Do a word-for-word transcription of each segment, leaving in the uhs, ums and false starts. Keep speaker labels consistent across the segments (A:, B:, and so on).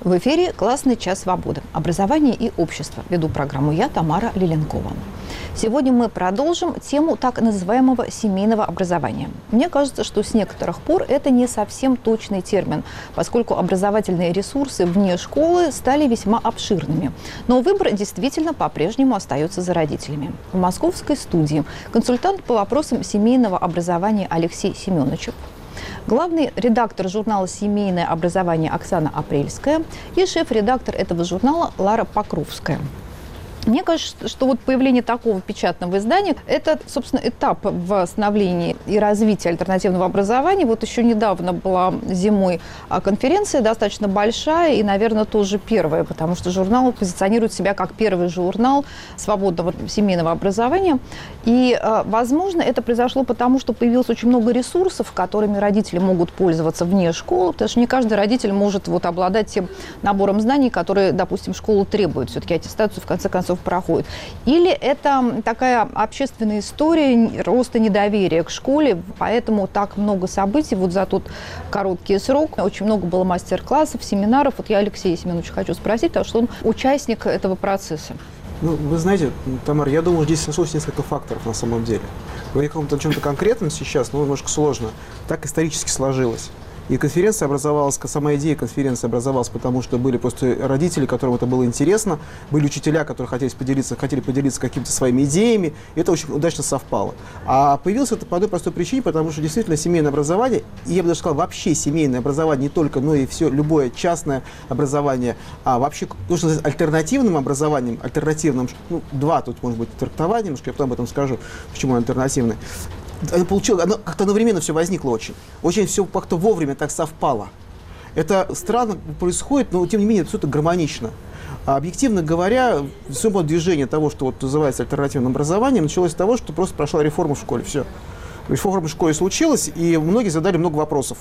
A: В эфире «Классный час свободы. Образование и общество». Веду программу я, Тамара Лиленкова. Сегодня мы продолжим тему так называемого семейного образования. Мне кажется, что с некоторых пор это не совсем точный термин, поскольку образовательные ресурсы вне школы стали весьма обширными. Но выбор действительно по-прежнему остается за родителями. В московской студии консультант по вопросам семейного образования Алексей Семеновичев, главный редактор журнала «Семейное образование» Оксана Апрельская и шеф-редактор этого журнала Лара Покровская. Мне кажется, что вот появление такого печатного издания – это, собственно, этап в становлении и развитии альтернативного образования. Вот еще недавно была зимой конференция, достаточно большая и, наверное, тоже первая, потому что журнал позиционирует себя как первый журнал свободного семейного образования. И, возможно, это произошло потому, что появилось очень много ресурсов, которыми родители могут пользоваться вне школы, потому что не каждый родитель может вот обладать тем набором знаний, которые, допустим, школа требует. Все-таки аттестацию, в конце концов, проходит. Или это такая общественная история роста недоверия к школе, поэтому так много событий вот за тот короткий срок. Очень много было мастер-классов, семинаров. Вот я Алексея Семеновича хочу спросить, потому что он участник этого процесса.
B: Ну, вы знаете, Тамара, я думаю, здесь сошлось несколько факторов на самом деле. Говорить о чем-то конкретном сейчас, ну, немножко сложно. Так исторически сложилось. И конференция образовалась, сама идея конференции образовалась, потому что были просто родители, которым это было интересно, были учителя, которые хотели поделиться, хотели поделиться какими-то своими идеями, и это очень удачно совпало. А появилось это по одной простой причине, потому что действительно семейное образование, и я бы даже сказал, вообще семейное образование, не только, но и все, любое частное образование, а вообще, нужно сказать, альтернативным образованием, альтернативным, ну, два тут может быть трактования, немножко я потом об этом скажу, почему альтернативное. Оно получилось, оно как-то одновременно все возникло очень. Очень все как-то вовремя так совпало. Это странно происходит, но тем не менее все это гармонично. А объективно говоря, само движение того, что вот называется альтернативным образованием, началось с того, что просто прошла реформа в школе. Все. Реформа в школе случилась, и многие задали много вопросов.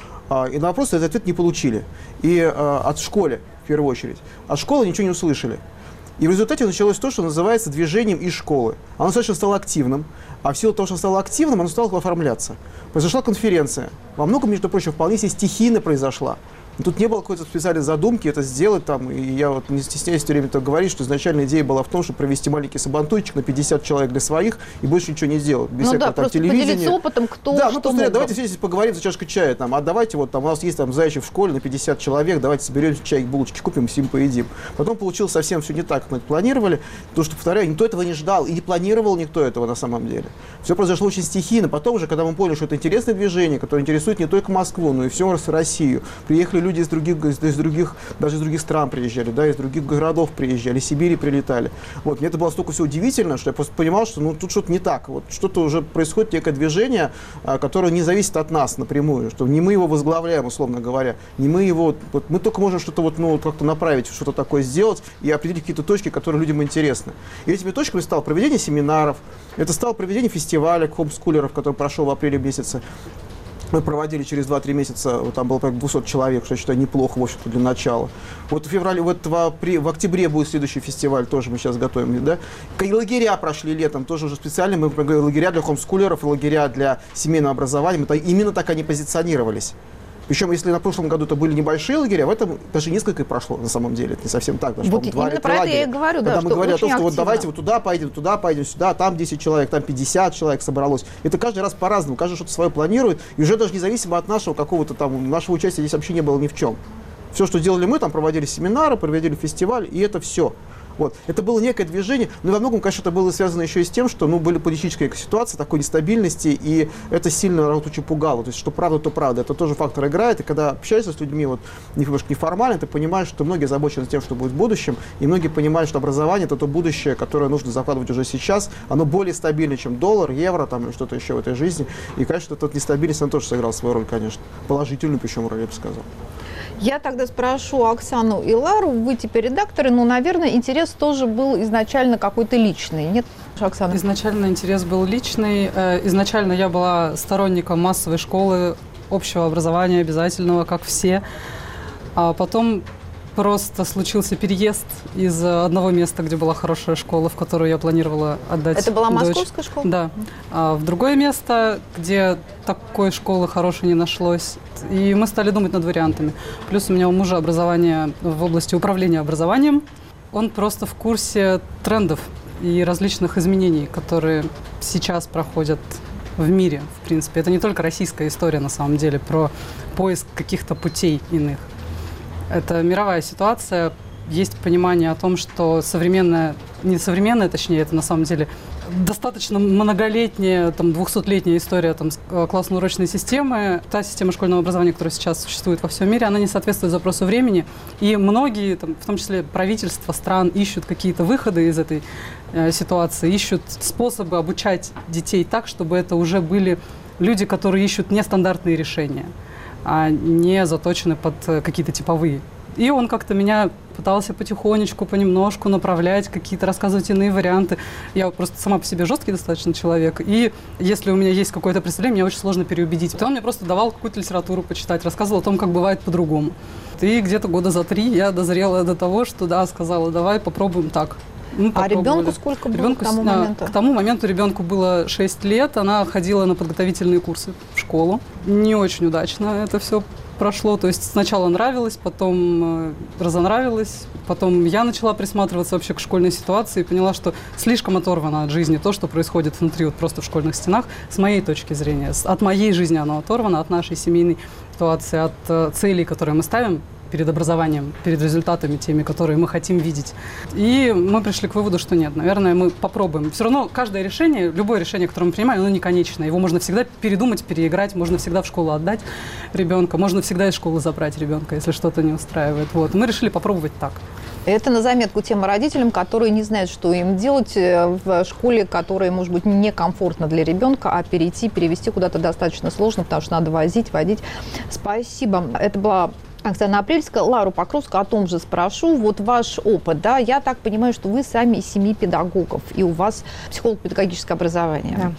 B: И на вопросы этот ответ не получили. И а, от школы, в первую очередь. От школы ничего не услышали. И в результате началось то, что называется движением из школы. Оно достаточно стало активным, а в силу того, что стало активным, оно стало оформляться. Произошла конференция. Во многом, между прочим, вполне себе стихийно произошла. Тут не было какой-то специальной задумки это сделать там, и я вот не стесняюсь все время так говорить, что изначально идея была в том, чтобы провести маленький сабантуйчик на пятьдесят человек для своих и больше ничего не сделать. Без
A: ну
B: всякого
A: да,
B: там
A: просто
B: телевидения.
A: Поделиться опытом, кто
B: да,
A: что
B: ну просто
A: мог.
B: давайте все здесь поговорим за чашкой чая, там, а давайте вот там у нас есть там зайчик в школе на пятьдесят человек, давайте соберем чай, булочки купим, всем поедим. Потом получилось совсем все не так, как мы это планировали, потому что, повторяю, никто этого не ждал и не планировал никто этого на самом деле. Все произошло очень стихийно. Потом уже, когда мы поняли, что это интересное движение, которое интересует не только Москву, но и всю Россию, приехали люди из других из других, даже из других стран приезжали, да, из других городов приезжали, из Сибири прилетали. Вот, мне это было столько все удивительно, что я просто понимал, что ну, тут что-то не так. Вот, что-то уже происходит, некое движение, а, которое не зависит от нас напрямую, что не мы его возглавляем, условно говоря, не мы его, вот, мы только можем что-то вот, ну, как-то направить, что-то такое сделать и определить какие-то точки, которые людям интересны. И этими точками стало проведение семинаров, это стало проведение фестиваля хомскулеров, который прошел в апреле месяце. Мы проводили через два-три месяца, вот там было порядка двести человек, что я считаю неплохо, в общем-то, для начала. Вот в феврале, вот в, в октябре будет следующий фестиваль, тоже мы сейчас готовим, да. И лагеря прошли летом, тоже уже специально, мы говорим, лагеря для хомскулеров, лагеря для семейного образования, это, именно так они позиционировались. Причем, если на прошлом году это были небольшие лагеря, в этом даже несколько и прошло на самом деле. Это не совсем так. Даже,
A: вот
B: два или три лагеря.
A: Я и говорю,
B: когда
A: да,
B: мы говорили о том, что
A: активно.
B: вот давайте вот туда пойдем, туда пойдем, сюда, там десять человек, там пятьдесят человек собралось. Это каждый раз по-разному, каждый что-то свое планирует. И уже даже независимо от нашего какого-то там, нашего участия здесь вообще не было ни в чем. Все, что делали мы, там проводили семинары, проводили фестиваль, и это все. Вот. Это было некое движение, но во многом, конечно, это было связано еще и с тем, что ну, были политические ситуации, такой нестабильности, и это сильно народ очень пугало. То есть, что правда, то правда. Это тоже фактор играет, и когда общаешься с людьми вот, немножко неформально, ты понимаешь, что многие озабочены тем, что будет в будущем, и многие понимают, что образование – это то будущее, которое нужно закладывать уже сейчас. Оно более стабильно, чем доллар, евро там, или что-то еще в этой жизни. И, конечно, эта нестабильность, она тоже сыграла свою роль, конечно. Положительную, причем роль, я бы сказал.
A: Я тогда спрошу Оксану и Лару, вы теперь редакторы, но, наверное, интерес тоже был изначально какой-то личный, нет, Оксана?
C: Изначально интерес был личный. Изначально я была сторонником массовой школы, общего образования обязательного, как все. А потом просто случился переезд из одного места, где была хорошая школа, в которую я планировала отдать
A: Это была
C: дочь.
A: московская школа?
C: Да. А в другое место, где такой школы хорошей не нашлось. И мы стали думать над вариантами. Плюс у меня у мужа образование в области управления образованием. Он просто в курсе трендов и различных изменений, которые сейчас проходят в мире, в принципе. Это не только российская история, на самом деле, про поиск каких-то путей иных. Это мировая ситуация. Есть понимание о том, что современная, не современная, точнее, это на самом деле достаточно многолетняя, там, двухсотлетняя история там, классно-урочной системы. Та система школьного образования, которая сейчас существует во всем мире, она не соответствует запросу времени. И многие, там, в том числе правительства стран, ищут какие-то выходы из этой э, ситуации, ищут способы обучать детей так, чтобы это уже были люди, которые ищут нестандартные решения, а не заточены под какие-то типовые. И он как-то меня пытался потихонечку, понемножку направлять, какие-то рассказывать иные варианты. Я просто сама по себе жесткий достаточно человек. И если у меня есть какое-то представление, мне очень сложно переубедить. То он мне просто давал какую-то литературу почитать, рассказывал о том, как бывает по-другому. И где-то года за три я дозрела до того, что да, сказала, давай попробуем так. Мы
A: а ребенку сколько было
C: ребенку,
A: к тому
C: на,
A: моменту?
C: К тому моменту ребенку было шесть лет. Она ходила на подготовительные курсы в школу. Не очень удачно это все прошло. То есть сначала нравилось, потом э, разонравилось. Потом я начала присматриваться вообще к школьной ситуации и поняла, что слишком оторвано от жизни то, что происходит внутри, вот просто в школьных стенах, с моей точки зрения. От моей жизни оно оторвано, от нашей семейной ситуации, от э, целей, которые мы ставим перед образованием, перед результатами теми, которые мы хотим видеть. И мы пришли к выводу, что нет, наверное, мы попробуем. Все равно каждое решение, любое решение, которое мы принимаем, оно не конечно. Его можно всегда передумать, переиграть, можно всегда в школу отдать ребенка, можно всегда из школы забрать ребенка, если что-то не устраивает. Вот. Мы решили попробовать так.
A: Это на заметку тем родителям, которые не знают, что им делать в школе, которая, может быть, некомфортна для ребенка, а перейти, перевести куда-то достаточно сложно, потому что надо возить, водить. Спасибо. Это была Оксана Апрельская. Лару Покровскую о том же спрошу. Вот ваш опыт, да, я так понимаю, что вы сами из семи педагогов, и у вас психолого-педагогическое образование.
D: Да.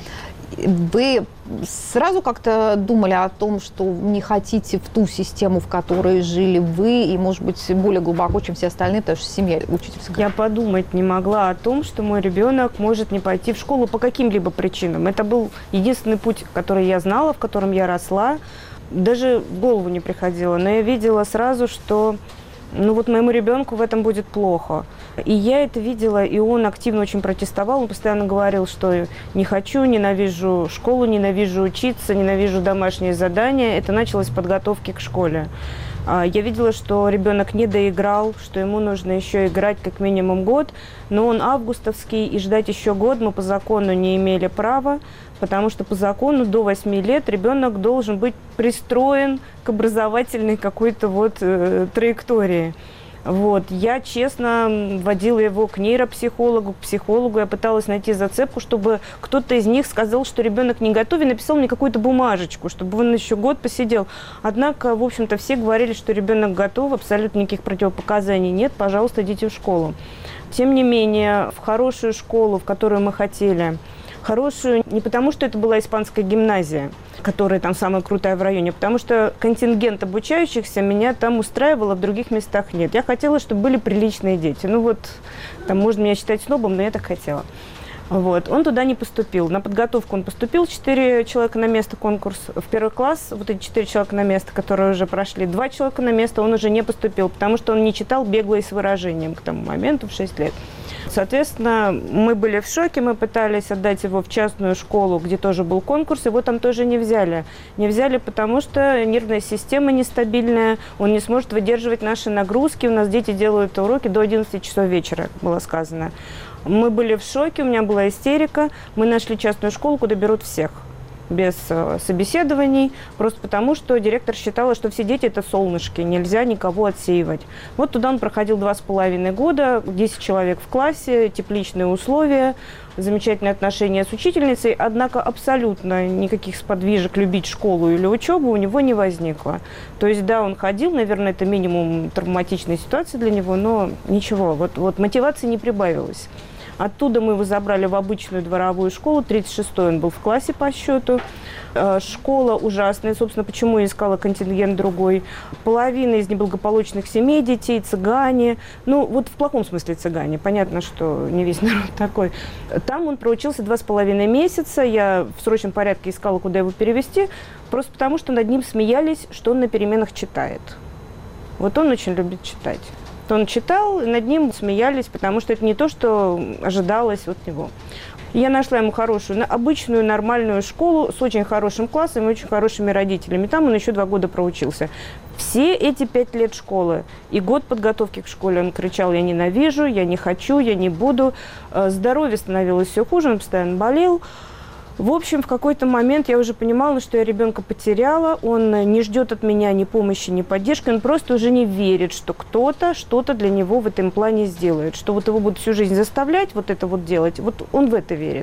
A: Вы сразу как-то думали о том, что не хотите в ту систему, в которой жили вы, и, может быть, более глубоко, чем все остальные, потому что семья учительская?
D: Я подумать не могла о том, что мой ребенок может не пойти в школу по каким-либо причинам. Это был единственный путь, который я знала, в котором я росла. Даже в голову не приходило, но я видела сразу, что ну вот моему ребенку в этом будет плохо. И я это видела, и он активно очень протестовал. Он постоянно говорил, что не хочу, ненавижу школу, ненавижу учиться, ненавижу домашние задания. Это началось с подготовки к школе. Я видела, что ребенок не доиграл, что ему нужно еще играть как минимум год, но он августовский, и ждать еще год мы по закону не имели права, потому что по закону до восьми лет ребенок должен быть пристроен к образовательной какой-то вот э, траектории. Вот. Я честно водила его к нейропсихологу, к психологу. Я пыталась найти зацепку, чтобы кто-то из них сказал, что ребенок не готов, и написал мне какую-то бумажечку, чтобы он еще год посидел. Однако, в общем-то, все говорили, что ребенок готов, абсолютно никаких противопоказаний нет, пожалуйста, идите в школу. Тем не менее, в хорошую школу, в которую мы хотели, хорошую не потому, что это была испанская гимназия, которая там самая крутая в районе, а потому что контингент обучающихся меня там устраивал, а в других местах нет. Я хотела, чтобы были приличные дети. Ну вот, там можно меня считать снобом, но я так хотела. Вот. Он туда не поступил. На подготовку он поступил, четыре человека на место конкурс. В первый класс, вот эти четыре человека на место, которые уже прошли, два человека на место он уже не поступил, потому что он не читал бегло и с выражением к тому моменту в шесть лет. Соответственно, мы были в шоке, мы пытались отдать его в частную школу, где тоже был конкурс, его там тоже не взяли. Не взяли, потому что нервная система нестабильная, он не сможет выдерживать наши нагрузки, у нас дети делают уроки до одиннадцати часов вечера, было сказано. Мы были в шоке, у меня была истерика, мы нашли частную школу, куда берут всех. Без э, собеседований, просто потому, что директор считала, что все дети – это солнышки, нельзя никого отсеивать. Вот туда он проходил два с половиной года, десять человек в классе, тепличные условия, замечательные отношения с учительницей, однако абсолютно никаких сподвижек любить школу или учебу у него не возникло. То есть, да, он ходил, наверное, это минимум травматичной ситуации для него, но ничего, вот, вот мотивации не прибавилось. Оттуда мы его забрали в обычную дворовую школу. тридцать шестой он был в классе по счету. Школа ужасная. Собственно, почему я искала контингент другой. Половина из неблагополучных семей детей, цыгане. Ну, вот в плохом смысле цыгане. Понятно, что не весь народ такой. Там он проучился два с половиной месяца. Я в срочном порядке искала, куда его перевести. Просто потому, что над ним смеялись, что он на переменах читает. Вот он очень любит читать. Он читал, и над ним смеялись, потому что это не то, что ожидалось от него. Я нашла ему хорошую, обычную, нормальную школу с очень хорошим классом и очень хорошими родителями. Там он еще два года проучился. Все эти пять лет школы и год подготовки к школе он кричал: я ненавижу, я не хочу, я не буду. Здоровье становилось все хуже, он постоянно болел. В общем, в какой-то момент я уже понимала, что я ребенка потеряла, он не ждет от меня ни помощи, ни поддержки, он просто уже не верит, что кто-то что-то для него в этом плане сделает, что вот его будут всю жизнь заставлять вот это вот делать, вот он в это верит.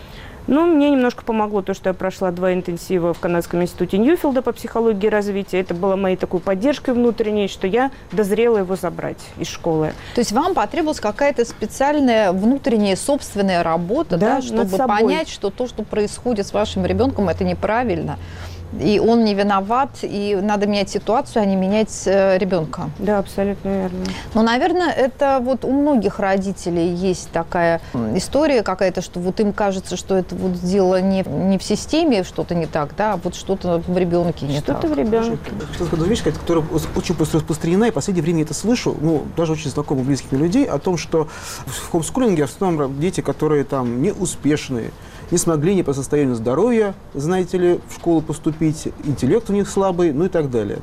D: Но мне немножко помогло то, что я прошла два интенсива в Канадском институте Ньюфилда по психологии развития. Это было моей такой поддержкой внутренней, что я дозрела его забрать из школы.
A: То есть вам потребовалась какая-то специальная внутренняя собственная работа, да,
D: да,
A: чтобы понять, что то, что происходит с вашим ребенком, это неправильно. И он не виноват, и надо менять ситуацию, а не менять э, ребенка.
D: Да, абсолютно верно.
A: Ну, наверное, это вот у многих родителей есть такая история какая-то, что вот им кажется, что это вот дело не, не в системе, что-то не так, да, а вот что-то в ребенке не
D: что-то
A: так.
D: Что-то в ребенке.
B: Сейчас одна вещь, которая очень распространена, и в последнее время это слышу, ну, даже очень знакомых, близких мне людей, о том, что в хомскулинге в основном дети, которые там неуспешные, не смогли ни по состоянию здоровья, знаете ли, в школу поступить, интеллект у них слабый, ну и так далее.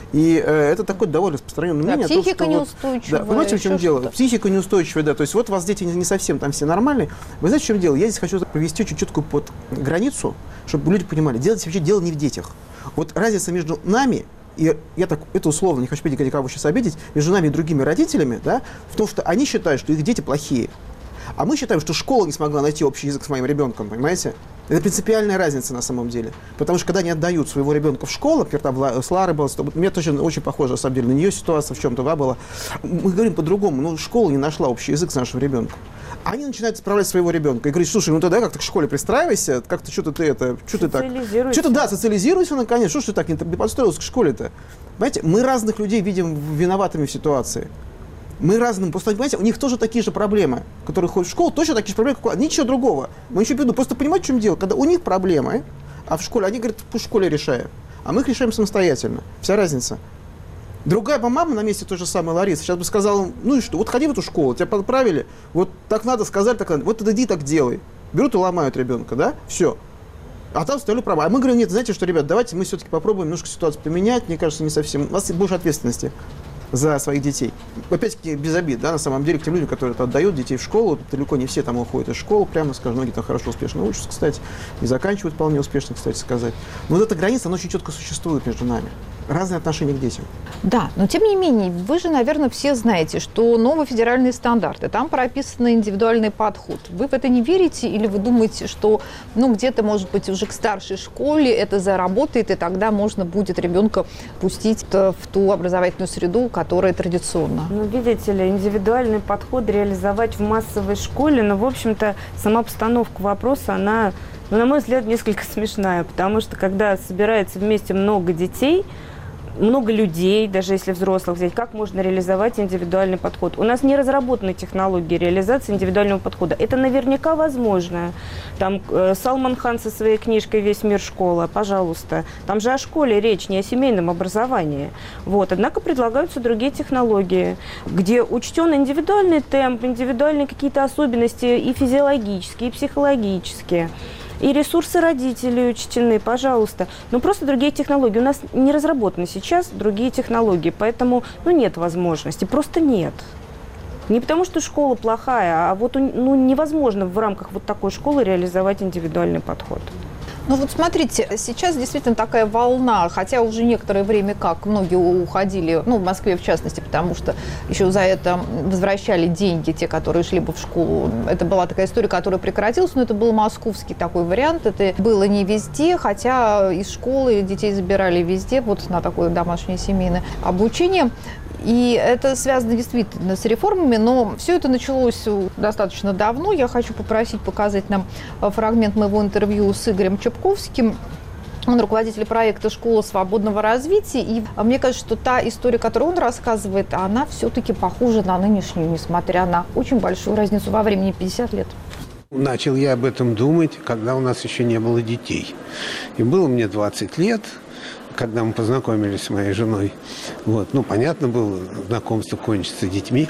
B: И э, это такое довольно распространенное мнение.
A: Да, психика
B: том,
A: неустойчивая.
B: Вот, да, понимаете, в чем дело?
A: Что-то.
B: Психика неустойчивая, да. То есть вот у вас дети не совсем там все нормальные. Вы знаете, в чем дело? Я здесь хочу провести очень четкую под границу, чтобы люди понимали. Делать вообще дело не в детях. Вот разница между нами, и я так, это условно, не хочу никого сейчас обидеть, между нами и другими родителями, да, в том, что они считают, что их дети плохие. А мы считаем, что школа не смогла найти общий язык с моим ребенком, понимаете? Это принципиальная разница на самом деле. Потому что когда они отдают своего ребенка в школу, например, там с Ларой было, мне тоже очень похоже, на самом деле, на нее ситуация в чем-то да, была. Мы говорим по-другому, ну, школа не нашла общий язык с нашим ребенком. Они начинают исправлять своего ребенка и говорят: слушай, ну тогда как-то к школе пристраивайся, как-то что-то ты это, что ты так, что-то да, социализируйся наконец, что ж ты так не, не подстроился к школе-то. Понимаете, мы разных людей видим виноватыми в ситуации. Мы разным, просто, понимаете, у них тоже такие же проблемы, которые ходят в школу, точно такие же проблемы, как у... ничего другого. Мы еще веду, просто понимаете, в чем дело, когда у них проблемы, а в школе, они говорят, пусть в школе решаем, а мы их решаем самостоятельно. Вся разница. Другая бы мама на месте той же самой Ларисы сейчас бы сказала: ну и что, вот ходи в эту школу, тебя подправили, вот так надо сказать, так надо, вот иди так делай. Берут и ломают ребенка, да, все. А там стояли права. А мы говорим: нет, знаете что, ребят, давайте мы все-таки попробуем немножко ситуацию поменять, мне кажется, не совсем, у нас больше ответственности за своих детей. Опять-таки, без обид, да, на самом деле, к тем людям, которые отдают детей в школу, далеко не все там уходят из школы, прямо скажем, многие там хорошо, успешно учатся, кстати, и заканчивают вполне успешно, кстати сказать. Но вот эта граница, она очень четко существует между нами. Разные отношения к детям.
A: Да, но тем не менее, вы же, наверное, все знаете, что новые федеральные стандарты, там прописан индивидуальный подход. Вы в это не верите или вы думаете, что, ну, где-то, может быть, уже к старшей школе это заработает, и тогда можно будет ребенка пустить в ту образовательную среду, которая традиционна?
D: Ну, видите ли, индивидуальный подход реализовать в массовой школе, но, в общем-то, сама постановка вопроса, она, ну, на мой взгляд, несколько смешная, потому что, когда собирается вместе много детей, много людей, даже если взрослых взять, как можно реализовать индивидуальный подход? У нас не разработаны технологии реализации индивидуального подхода. Это наверняка возможно. Там э, Салман Хан со своей книжкой «Весь мир школа», пожалуйста. Там же о школе речь, не о семейном образовании. Вот. Однако предлагаются другие технологии, где учтен индивидуальный темп, индивидуальные какие-то особенности и физиологические, и психологические. И ресурсы родителей учтены, пожалуйста. Но просто другие технологии. У нас не разработаны сейчас другие технологии, поэтому ну, нет возможности, просто нет. Не потому, что школа плохая, а вот ну, невозможно в рамках вот такой школы реализовать индивидуальный подход.
A: Ну вот смотрите, сейчас действительно такая волна, хотя уже некоторое время как многие уходили, ну в Москве в частности, потому что еще за это возвращали деньги, те, которые шли бы в школу. Это была такая история, которая прекратилась, но это был московский такой вариант, это было не везде, хотя из школы детей забирали везде, вот на такое домашнее семейное обучение. И это связано действительно с реформами, но все это началось достаточно давно. Я хочу попросить показать нам фрагмент моего интервью с Игорем Чепковским. Он руководитель проекта «Школа свободного развития». И мне кажется, что та история, которую он рассказывает, она все-таки похожа на нынешнюю, несмотря на очень большую разницу во времени, пятьдесят лет.
E: Начал я об этом думать, когда у нас еще не было детей. И было мне двадцать лет, когда мы познакомились с моей женой. Вот. Ну, понятно было, знакомство кончится детьми.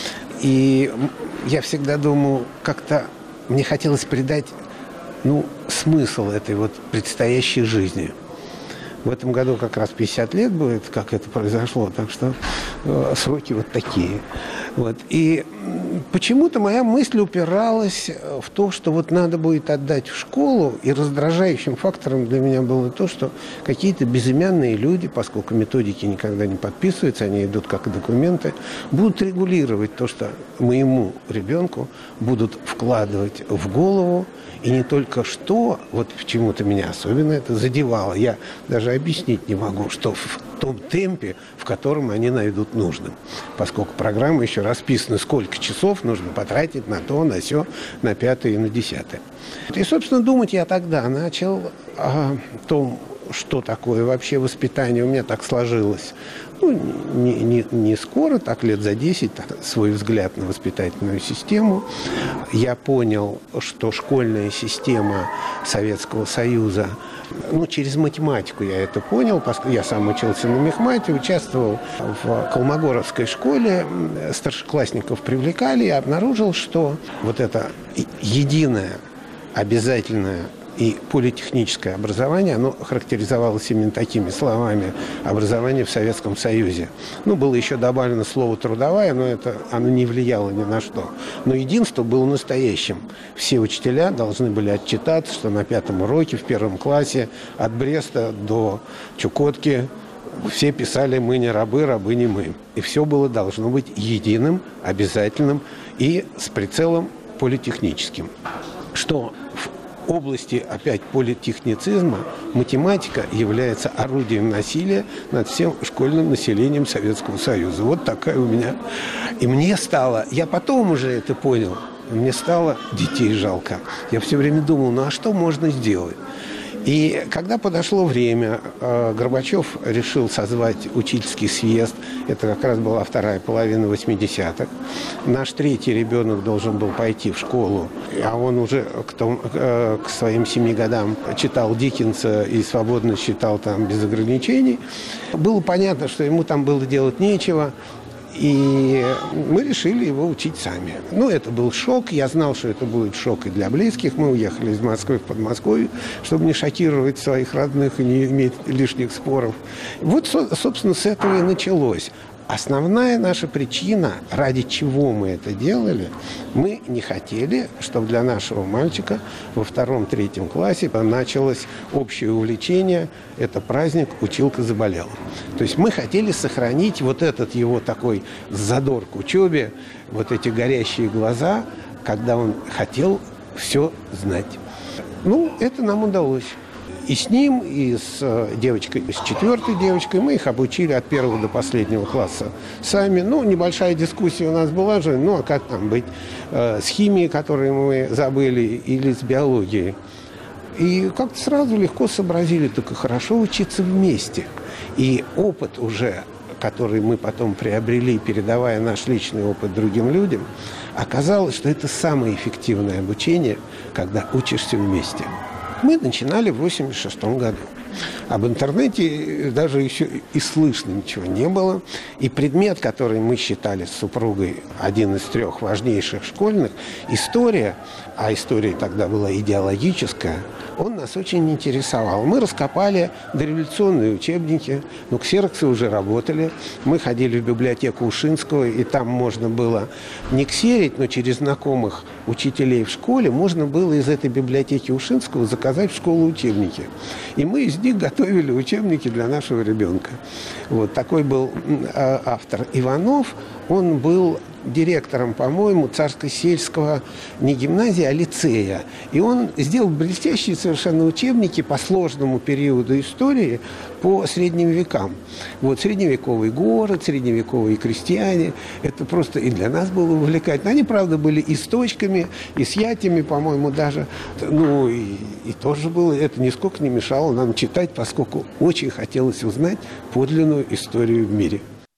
E: И я всегда думал, как-то мне хотелось придать, ну, смысл этой вот предстоящей жизни. В этом году как раз пятьдесят лет будет, как это произошло, так что э, сроки вот такие. Вот. И почему-то моя мысль упиралась в то, что вот надо будет отдать в школу, и раздражающим фактором для меня было то, что какие-то безымянные люди, поскольку методики никогда не подписываются, они идут как документы, будут регулировать то, что моему ребенку будут вкладывать в голову. И не только что, вот почему-то меня особенно это задевало. Я даже объяснить не могу, что в том темпе, в котором они найдут нужным. Поскольку программа еще расписана, сколько часов нужно потратить на то, на сё, на пятое и на десятое. И, собственно, думать я тогда начал о том, что такое вообще воспитание. У меня так сложилось. Ну, не, не, не скоро, так лет за десять, так, свой взгляд на воспитательную систему. Я понял, что школьная система Советского Союза, ну, через математику я это понял, поскольку я сам учился на мехмате, участвовал в Колмогоровской школе, старшеклассников привлекали, и обнаружил, что вот это единое, обязательное и политехническое образование, оно характеризовалось именно такими словами: образование в Советском Союзе. Ну, было еще добавлено слово «трудовая», но это оно не влияло ни на что. Но единство было настоящим. Все учителя должны были отчитаться, что на пятом уроке, в первом классе, от Бреста до Чукотки, все писали «мы не рабы, рабы не мы». И все было должно быть единым, обязательным и с прицелом политехническим. Что в области, опять, политехницизма математика является орудием насилия над всем школьным населением Советского Союза. Вот такая у меня. И мне стало, я потом уже это понял, мне стало детей жалко. Я все время думал, ну а что можно сделать? И когда подошло время, Горбачев решил созвать учительский съезд. Это как раз была вторая половина восьмидесятых. Наш третий ребенок должен был пойти в школу, а он уже к, том, к своим семи годам читал Диккенса и свободно читал там без ограничений. Было понятно, что ему там было делать нечего. И мы решили его учить сами. Ну, это был шок. Я знал, что это будет шок и для близких. Мы уехали из Москвы в Подмосковье, чтобы не шокировать своих родных и не иметь лишних споров. Вот, собственно, с этого и началось. Основная наша причина, ради чего мы это делали, мы не хотели, чтобы для нашего мальчика во втором-третьем классе началось общее увлечение. Это праздник «Училка заболела». То есть мы хотели сохранить вот этот его такой задор к учебе, вот эти горящие глаза, когда он хотел все знать. Ну, это нам удалось. И с ним, и с девочкой, с четвертой девочкой мы их обучили от первого до последнего класса сами. Ну, небольшая дискуссия у нас была же, ну, а как там быть э, с химией, которую мы забыли, или с биологией. И как-то сразу легко сообразили, только хорошо учиться вместе. И опыт уже, который мы потом приобрели, передавая наш личный опыт другим людям, оказалось, что это самое эффективное обучение, когда учишься вместе. Мы начинали в восемьдесят шестом году. Об интернете даже еще и слышно ничего не было. И предмет, который мы считали с супругой один из трех важнейших школьных, история, а история тогда была идеологическая, он нас очень интересовал. Мы раскопали дореволюционные учебники, но ксероксы уже работали. Мы ходили в библиотеку Ушинского, и там можно было не ксерить, но через знакомых учителей в школе можно было из этой библиотеки Ушинского заказать в школу учебники. И мы из них готовили учебники для нашего ребенка. Вот такой был автор Иванов. Он был директором, по-моему, Царско-сельского не гимназии, а лицея. И он сделал блестящие совершенно учебники по сложному периоду истории по средним векам. Вот средневековый город, средневековые крестьяне. Это просто и для нас было увлекательно. Они, правда, были и с точками, и с ятями, по-моему, даже. Ну, и, и тоже было, это нисколько не мешало нам читать, поскольку очень хотелось узнать подлинную историю в мире.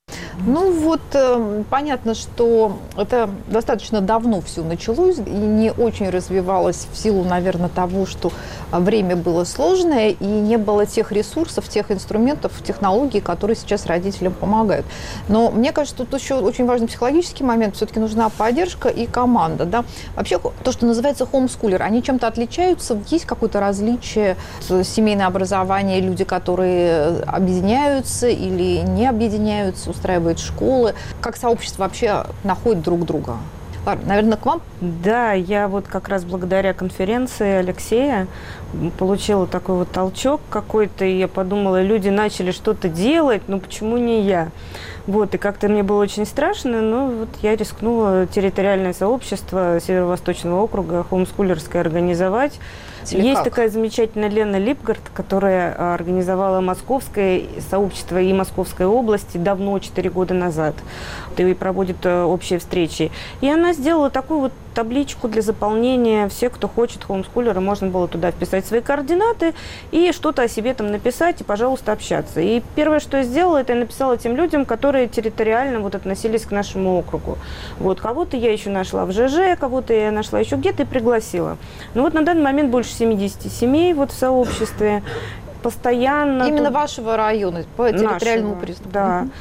A: Ну вот, э, понятно, что это достаточно давно все началось и не очень развивалось в силу, наверное, того, что время было сложное и не было тех ресурсов, тех инструментов, технологий, которые сейчас родителям помогают. Но мне кажется, тут еще очень важный психологический момент. Все-таки нужна поддержка и команда. Да? Вообще, то, что называется хомскулер, они чем-то отличаются? Есть какое-то различие? Семейное образование, люди, которые объединяются или не объединяются, устраивают школы, как сообщество вообще находит друг друга? Ладно, наверное, к вам?
D: Да, я вот как раз благодаря конференции Алексея получила такой вот толчок какой-то, и я подумала, люди начали что-то делать, ну почему не я? Вот, и как-то мне было очень страшно, но вот я рискнула территориальное сообщество Северо-Восточного округа хомскулерское организовать. Или Есть как? такая замечательная Лена Липгард, которая организовала московское сообщество и Московской области давно, четыре года назад. И проводит общие встречи. И она сделала такую вот табличку для заполнения. Все, кто хочет хомскулера, можно было туда вписать свои координаты и что-то о себе там написать, и, пожалуйста, общаться. И первое, что я сделала, это я написала тем людям, которые территориально вот относились к нашему округу. Вот, кого-то я еще нашла в ЖЖ, кого-то я нашла еще где-то и пригласила. Ну вот на данный момент больше семидесяти семей вот в сообществе. Постоянно...
A: Именно
D: тут...
A: вашего района, по территориальному признаку.
D: Да, угу.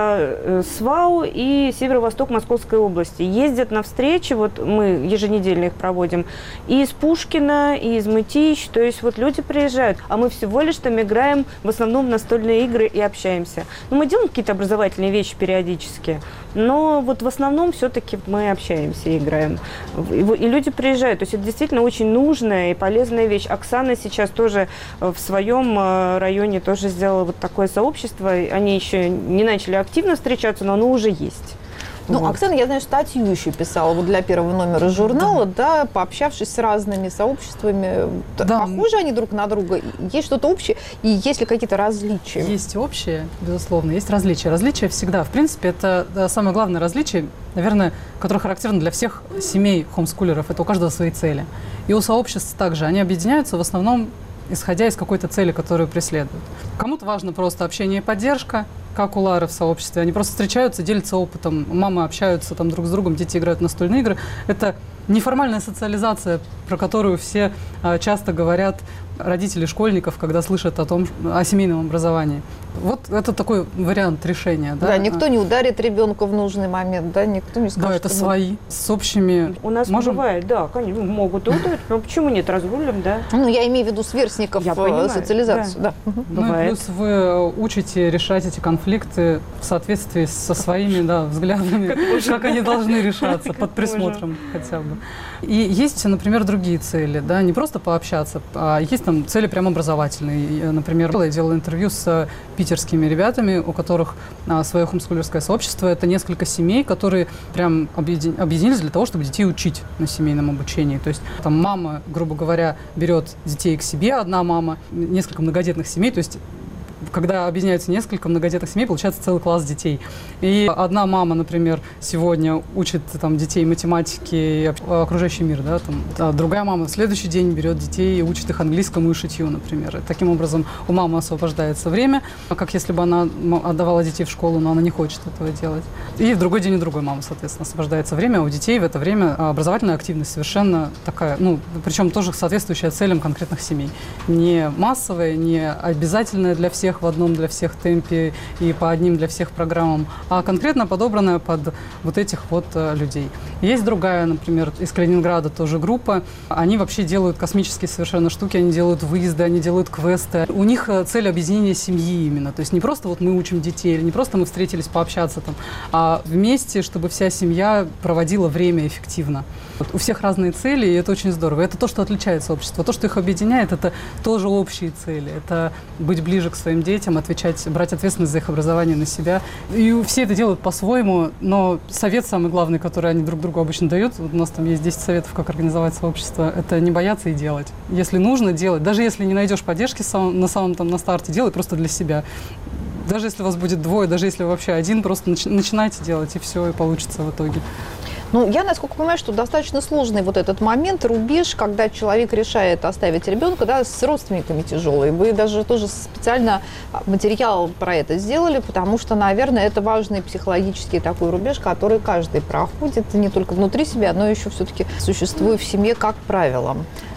D: Это СВАУ и Северо-Восток Московской области. Ездят на встречи, вот мы еженедельно их проводим, и из Пушкина, и из Мытищ, то есть вот люди приезжают, а мы всего лишь там играем в основном в настольные игры и общаемся. Ну, мы делаем какие-то образовательные вещи периодически, но вот в основном все-таки мы общаемся и играем. И, и люди приезжают, то есть это действительно очень нужная и полезная вещь. Оксана сейчас тоже в своем районе тоже сделала вот такое сообщество. Они еще не начали активно встречаться, но оно уже есть.
A: Ну,
D: вот.
A: Оксана, я знаю, статью еще писала вот для первого номера журнала, да, да пообщавшись с разными сообществами. Да. Похожи они друг на друга? Есть что-то общее? И есть ли какие-то различия?
C: Есть общее, безусловно, есть различия. Различия всегда. В принципе, это да, самое главное различие, наверное, которое характерно для всех семей хомскулеров. Это у каждого свои цели. И у сообществ также. Они объединяются в основном исходя из какой-то цели, которую преследуют. Кому-то важно просто общение и поддержка, как у Лары в сообществе. Они просто встречаются, делятся опытом, мамы общаются там друг с другом, дети играют в настольные игры. Это неформальная социализация, про которую все а, часто говорят родители школьников, когда слышат о том, о семейном образовании. Вот это такой вариант решения. Да,
A: да никто не ударит ребенка в нужный момент, да, никто не скажет.
C: Да, это свои, с общими.
D: У нас можем? Бывает, да, конечно, могут ударить, но почему нет, разрулим, да.
A: Ну, я имею в виду сверстников,
D: я понимаю,
A: социализацию, да. да.
C: Ну, и плюс вы учите решать эти конфликты в соответствии со своими, да, взглядами, как они должны решаться, под присмотром хотя бы. И есть, например, другие цели, да, не просто пообщаться, а есть там цели прям образовательные. Например, я делала интервью с питерскими ребятами, у которых а, свое хомскулерское сообщество. Это несколько семей, которые прям объедин... объединились для того, чтобы детей учить на семейном обучении. То есть там мама, грубо говоря, берет детей к себе, одна мама, несколько многодетных семей, то есть когда объединяются несколько многодетных семей, получается целый класс детей. И одна мама, например, сегодня учит там, детей математике и окружающий мир, да, там, а другая мама в следующий день берет детей и учит их английскому и шитью, например. И таким образом у мамы освобождается время, как если бы она отдавала детей в школу, но она не хочет этого делать. И в другой день у другой мамы, соответственно, освобождается время, а у детей в это время образовательная активность совершенно такая, ну, причем тоже соответствующая целям конкретных семей. Не массовая, не обязательная для всех, в одном для всех темпе и по одним для всех программам, а конкретно подобранная под вот этих вот э, людей. Есть другая, например, из Калининграда тоже группа. Они вообще делают космические совершенно штуки, они делают выезды, они делают квесты. У них э, цель объединения семьи именно. То есть не просто вот мы учим детей, или не просто мы встретились пообщаться там, а вместе, чтобы вся семья проводила время эффективно. Вот у всех разные цели, и это очень здорово. Это то, что отличает сообщество. То, что их объединяет, это тоже общие цели. Это быть ближе к своим детям, отвечать, брать ответственность за их образование на себя. И все это делают по-своему, но совет самый главный, который они друг другу обычно дают, вот у нас там есть десять советов, как организовать сообщество, это не бояться и делать. Если нужно, делать. Даже если не найдешь поддержки на самом там, на старте, делай просто для себя. Даже если у вас будет двое, даже если вообще один, просто начи- начинайте делать, и все, и получится в итоге.
A: Ну, я, насколько понимаю, что достаточно сложный вот этот момент, рубеж, когда человек решает оставить ребенка, да, с родственниками тяжелый. Вы даже тоже специально материал про это сделали, потому что, наверное, это важный психологический такой рубеж, который каждый проходит, не только внутри себя, но еще все-таки существуя в семье, как правило.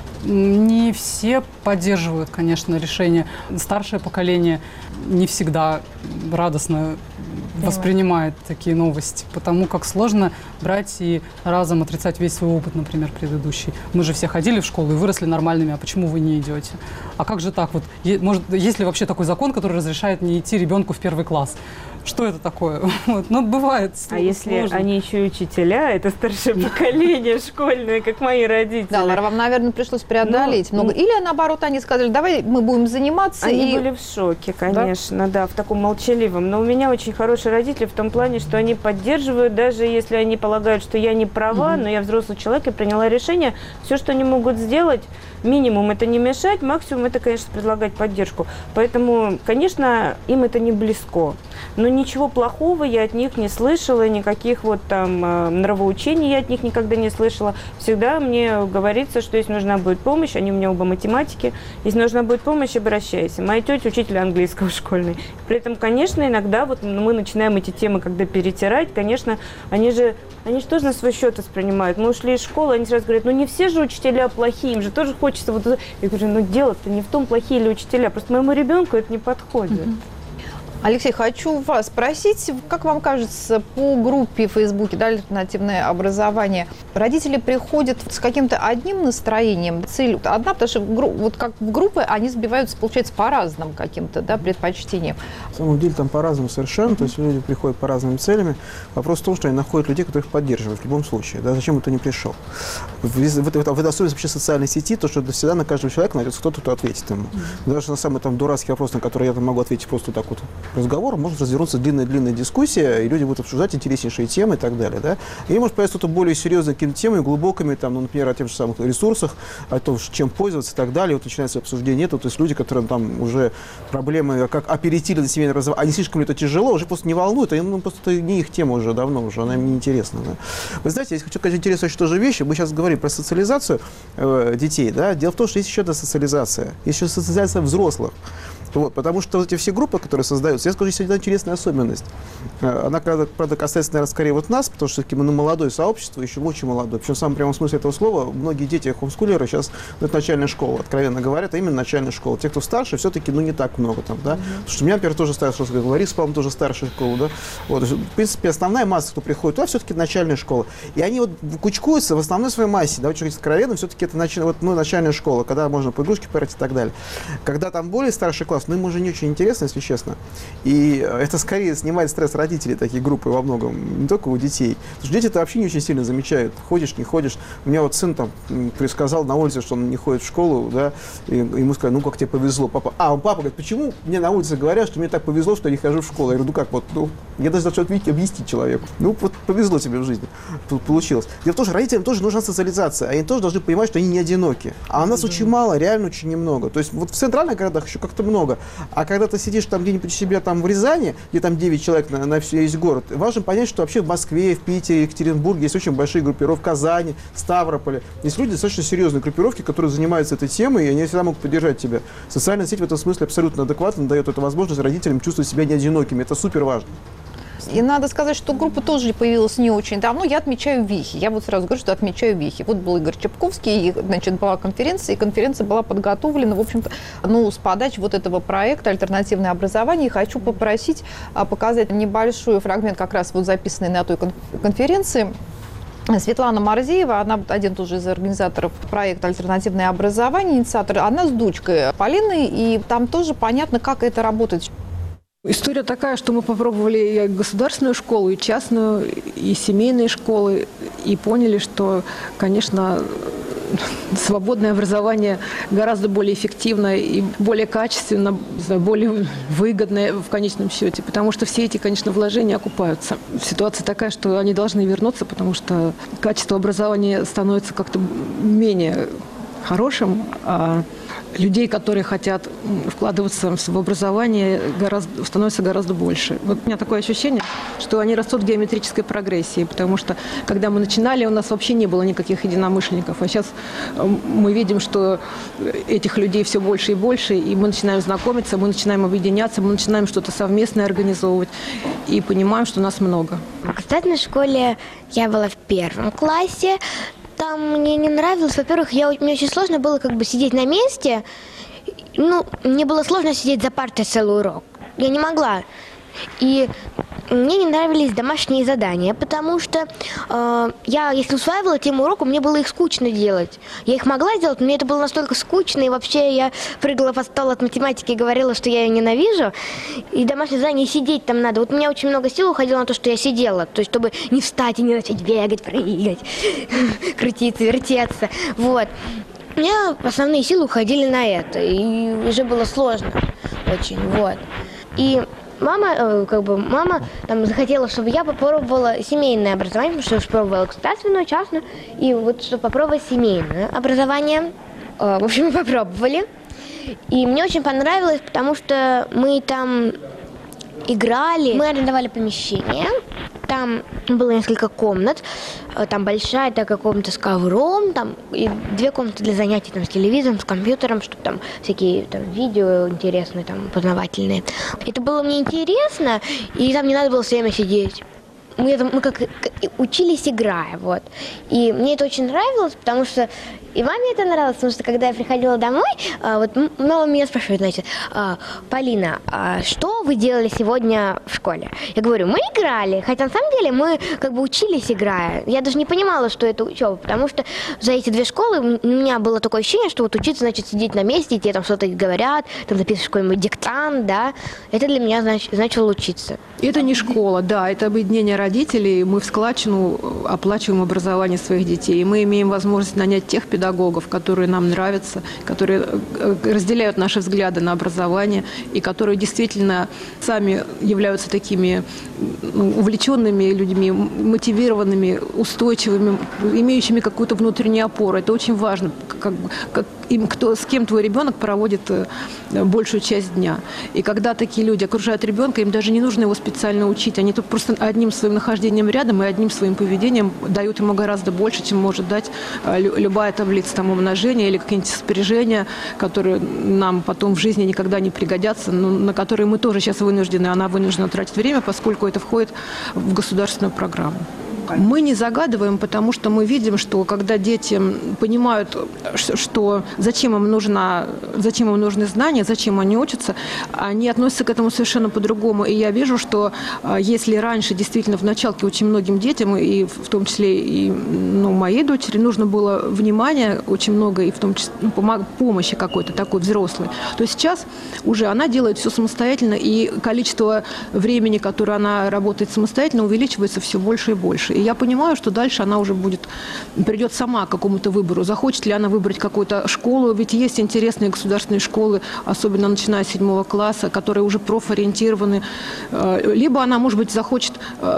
C: Не все поддерживают, конечно, решение. Старшее поколение не всегда радостно воспринимает такие новости, потому как сложно брать и разом отрицать весь свой опыт, например, предыдущий. Мы же все ходили в школу и выросли нормальными, а почему вы не идете? А как же так? Вот, может, есть ли вообще такой закон, который разрешает не идти ребенку в первый класс? Что это такое? Вот. Ну, бывает сложно.
D: А если они еще и учителя, это старшее поколение школьное, как мои родители.
A: Да, Лара, вам, наверное, пришлось преодолеть
D: ну,
A: много. Или, наоборот, они сказали, давай мы будем заниматься.
D: Они
A: и...
D: были в шоке, конечно, да? да, в таком молчаливом. Но у меня очень хорошие родители в том плане, что они поддерживают, даже если они полагают, что я не права, угу. но я взрослый человек и приняла решение. Все, что они могут сделать, минимум это не мешать, максимум это, конечно, предлагать поддержку. Поэтому, конечно, им это не близко. Но ничего плохого я от них не слышала, никаких вот там э, нравоучений я от них никогда не слышала. Всегда мне говорится, что если нужна будет помощь, они у меня оба математики, если нужна будет помощь, обращайся. Моя тетя учитель английского школьный. При этом, конечно, иногда вот мы начинаем эти темы, когда перетирать, конечно, они же, они же тоже на свой счет воспринимают. Мы ушли из школы, они сразу говорят, ну не все же учителя плохие, им же тоже хочется вот... Я говорю, ну дело-то не в том, плохие ли учителя, просто моему ребенку это не подходит. Mm-hmm.
A: Алексей, хочу вас спросить, как вам кажется, по группе в Фейсбуке, да, альтернативное образование, родители приходят с каким-то одним настроением, цель одна, потому что вот как в группы они сбиваются, получается, по разным каким-то, да, предпочтениям.
B: На самом деле там по-разному совершенно, то есть люди приходят по разным целям. Вопрос в том, что они находят людей, которых поддерживают в любом случае, да, зачем это не пришел. В, в, в, в, в особенности вообще социальной сети, то, что всегда на каждого человека найдется кто-то, кто ответит ему. Mm-hmm. Даже на самый там дурацкий вопрос, на который я там могу ответить просто так вот разговором, может развернуться длинная-длинная дискуссия, и люди будут обсуждать интереснейшие темы и так далее. Да? И может появиться что-то более серьезное, какими-то темами, глубокими, там, ну, например, о тех же самых ресурсах, о том, чем пользоваться и так далее. Вот начинается обсуждение этого, то есть люди, которым там уже проблемы, как оперативы на семейное образование, они слишком ли это тяжело, уже просто не волнует, ну, просто это не их тема уже давно, уже она им не интересна. Да? Вы знаете, я хочу сказать интересную еще тоже вещь, мы сейчас говорим про социализацию э, детей, да? Дело в том, что есть еще одна социализация, есть еще социализация взрослых. Вот, потому что вот эти все группы, которые создаются, я скажу, есть одна интересная особенность. Она, правда, касается, наверное, скорее вот нас, потому что мы ну, молодое сообщество, еще очень молодое. Причем в самом прямом смысле этого слова, многие дети хомскулеры сейчас, ну, это начальная школа, откровенно говоря, это именно начальная школа. Те, кто старше, все-таки, ну, не так много там, да. Mm-hmm. Потому что у меня, например, тоже старшая школа, Лариса, по-моему, тоже старшая школа, да. Вот, в принципе, основная масса, кто приходит туда, все-таки начальная школа. И они вот кучкуются в основной своей массе, давайте говорить откровенно, все-таки это нач... вот, ну, начальная школа, когда можно по игрушке поиграть и так далее. Когда там более старший класс, ну, им уже не очень интересно, если честно. И это скорее снимает стресс родителей, такие группы во многом, не только у детей. Потому что дети это вообще не очень сильно замечают. Ходишь, не ходишь. У меня вот сын там сказал на улице, что он не ходит в школу, да, и ему сказали, ну как тебе повезло, папа. А, он папа говорит, почему мне на улице говорят, что мне так повезло, что я не хожу в школу? Я говорю, ну как, вот, ну, я даже должен объяснить человеку. Ну, вот повезло тебе в жизни. Тут получилось. Дело в том, что родителям тоже нужна социализация. Они тоже должны понимать, что они не одиноки. А у нас очень мало, реально очень немного. То есть вот в центральных городах еще как-то много. А когда ты сидишь там где-нибудь у себя там в Рязани, где там девять человек на, на весь город, важно понять, что вообще в Москве, в Питере, Екатеринбурге есть очень большие группировки, в Казани, Ставрополе. Есть люди достаточно серьезные группировки, которые занимаются этой темой, и они всегда могут поддержать тебя. Социальная сеть в этом смысле абсолютно адекватно дает эту возможность родителям чувствовать себя не одинокими. Это супер важно.
A: И надо сказать, что группа тоже появилась не очень давно. Я отмечаю вехи. Я вот сразу говорю, что отмечаю вехи. Вот был Игорь Чепковский, и, значит, была конференция, и конференция была подготовлена, в общем-то, ну, с подачи вот этого проекта «Альтернативное образование». И хочу попросить а, показать небольшой фрагмент, как раз вот записанный на той конференции. Светлана Марзеева, она один тоже из организаторов проекта «Альтернативное образование», инициатор, она с дочкой Полиной, и там тоже понятно, как это работает.
F: История такая, что мы попробовали и государственную школу, и частную, и семейные школы, и поняли, что, конечно, свободное образование гораздо более эффективно и более качественно, более выгодное в конечном счете, потому что все эти, конечно, вложения окупаются. Ситуация такая, что они должны вернуться, потому что качество образования становится как-то менее хорошим, а людей, которые хотят вкладываться в образование, гораздо, становится гораздо больше. Вот у меня такое ощущение, что они растут в геометрической прогрессии, потому что, когда мы начинали, у нас вообще не было никаких единомышленников, а сейчас мы видим, что этих людей все больше и больше, и мы начинаем знакомиться, мы начинаем объединяться, мы начинаем что-то совместное организовывать, и понимаем, что нас много.
G: В государственной школе я была в первом классе. Там мне не нравилось. Во-первых, я, мне очень сложно было как бы сидеть на месте. Ну, мне было сложно сидеть за партой целый урок. Я не могла. И мне не нравились домашние задания, потому что э, я, если усваивала тему урока, мне было их скучно делать. Я их могла сделать, но мне это было настолько скучно, и вообще я прыгала по столу от математики и говорила, что я ее ненавижу. И домашние задания, сидеть там надо. Вот у меня очень много сил уходило на то, что я сидела, то есть чтобы не встать и не начать бегать, прыгать, крутиться, вертеться. Вот. У меня основные силы уходили на это, и уже было сложно очень, вот. И Мама, как бы, мама там захотела, чтобы я попробовала семейное образование, потому что я уже пробовала государственную, частную, и вот чтобы попробовать семейное образование. В общем, мы попробовали. И мне очень понравилось, потому что мы там играли, мы арендовали помещение. Там было несколько комнат, там большая такая комната с ковром, там и две комнаты для занятий там, с телевизором, с компьютером, чтобы там всякие там, видео интересные, там, познавательные. Это было мне интересно, и там не надо было все время сидеть. Мы, мы как учились, играя, вот. И мне это очень нравилось, потому что и маме это нравилось, потому что когда я приходила домой, вот мама меня спрашивает, значит, Полина, а что вы делали сегодня в школе? Я говорю, мы играли, хотя на самом деле мы как бы учились, играя. Я даже не понимала, что это учеба, потому что за эти две школы у меня было такое ощущение, что вот учиться, значит, сидеть на месте, и тебе там что-то говорят, там записываешь какой-нибудь диктант, да, это для меня знач, значило учиться.
F: Это не школа, да, это объединение родителей. Мы в складчину оплачиваем образование своих детей, и мы имеем возможность нанять тех педагогов, которые нам нравятся, которые разделяют наши взгляды на образование и которые действительно сами являются такими ну, увлеченными людьми, мотивированными, устойчивыми, имеющими какую-то внутреннюю опору. Это очень важно, как, как им, кто, с кем твой ребенок проводит большую часть дня. И когда такие люди окружают ребенка, им даже не нужно его специально учить. Они тут просто одним своим нахождением рядом и одним своим поведением дают ему гораздо больше, чем может дать любая таблица там, умножения или какие-нибудь спряжения, которые нам потом в жизни никогда не пригодятся, но на которые мы тоже сейчас вынуждены, она вынуждена тратить время, поскольку это входит в государственную программу. Мы не загадываем, потому что мы видим, что когда дети понимают, что зачем им, нужна, зачем им нужны знания, зачем они учатся, они относятся к этому совершенно по-другому. И я вижу, что если раньше действительно в началке очень многим детям, и в том числе и ну, моей дочери, нужно было внимание очень много, и в том числе ну, помощи какой-то такой взрослой, то сейчас уже она делает все самостоятельно, и количество времени, которое она работает самостоятельно, увеличивается все больше и больше. И я понимаю, что дальше она уже будет, придет сама к какому-то выбору. Захочет ли она выбрать какую-то школу, ведь есть интересные государственные школы, особенно начиная с седьмого класса, которые уже профориентированы. Либо она, может быть, захочет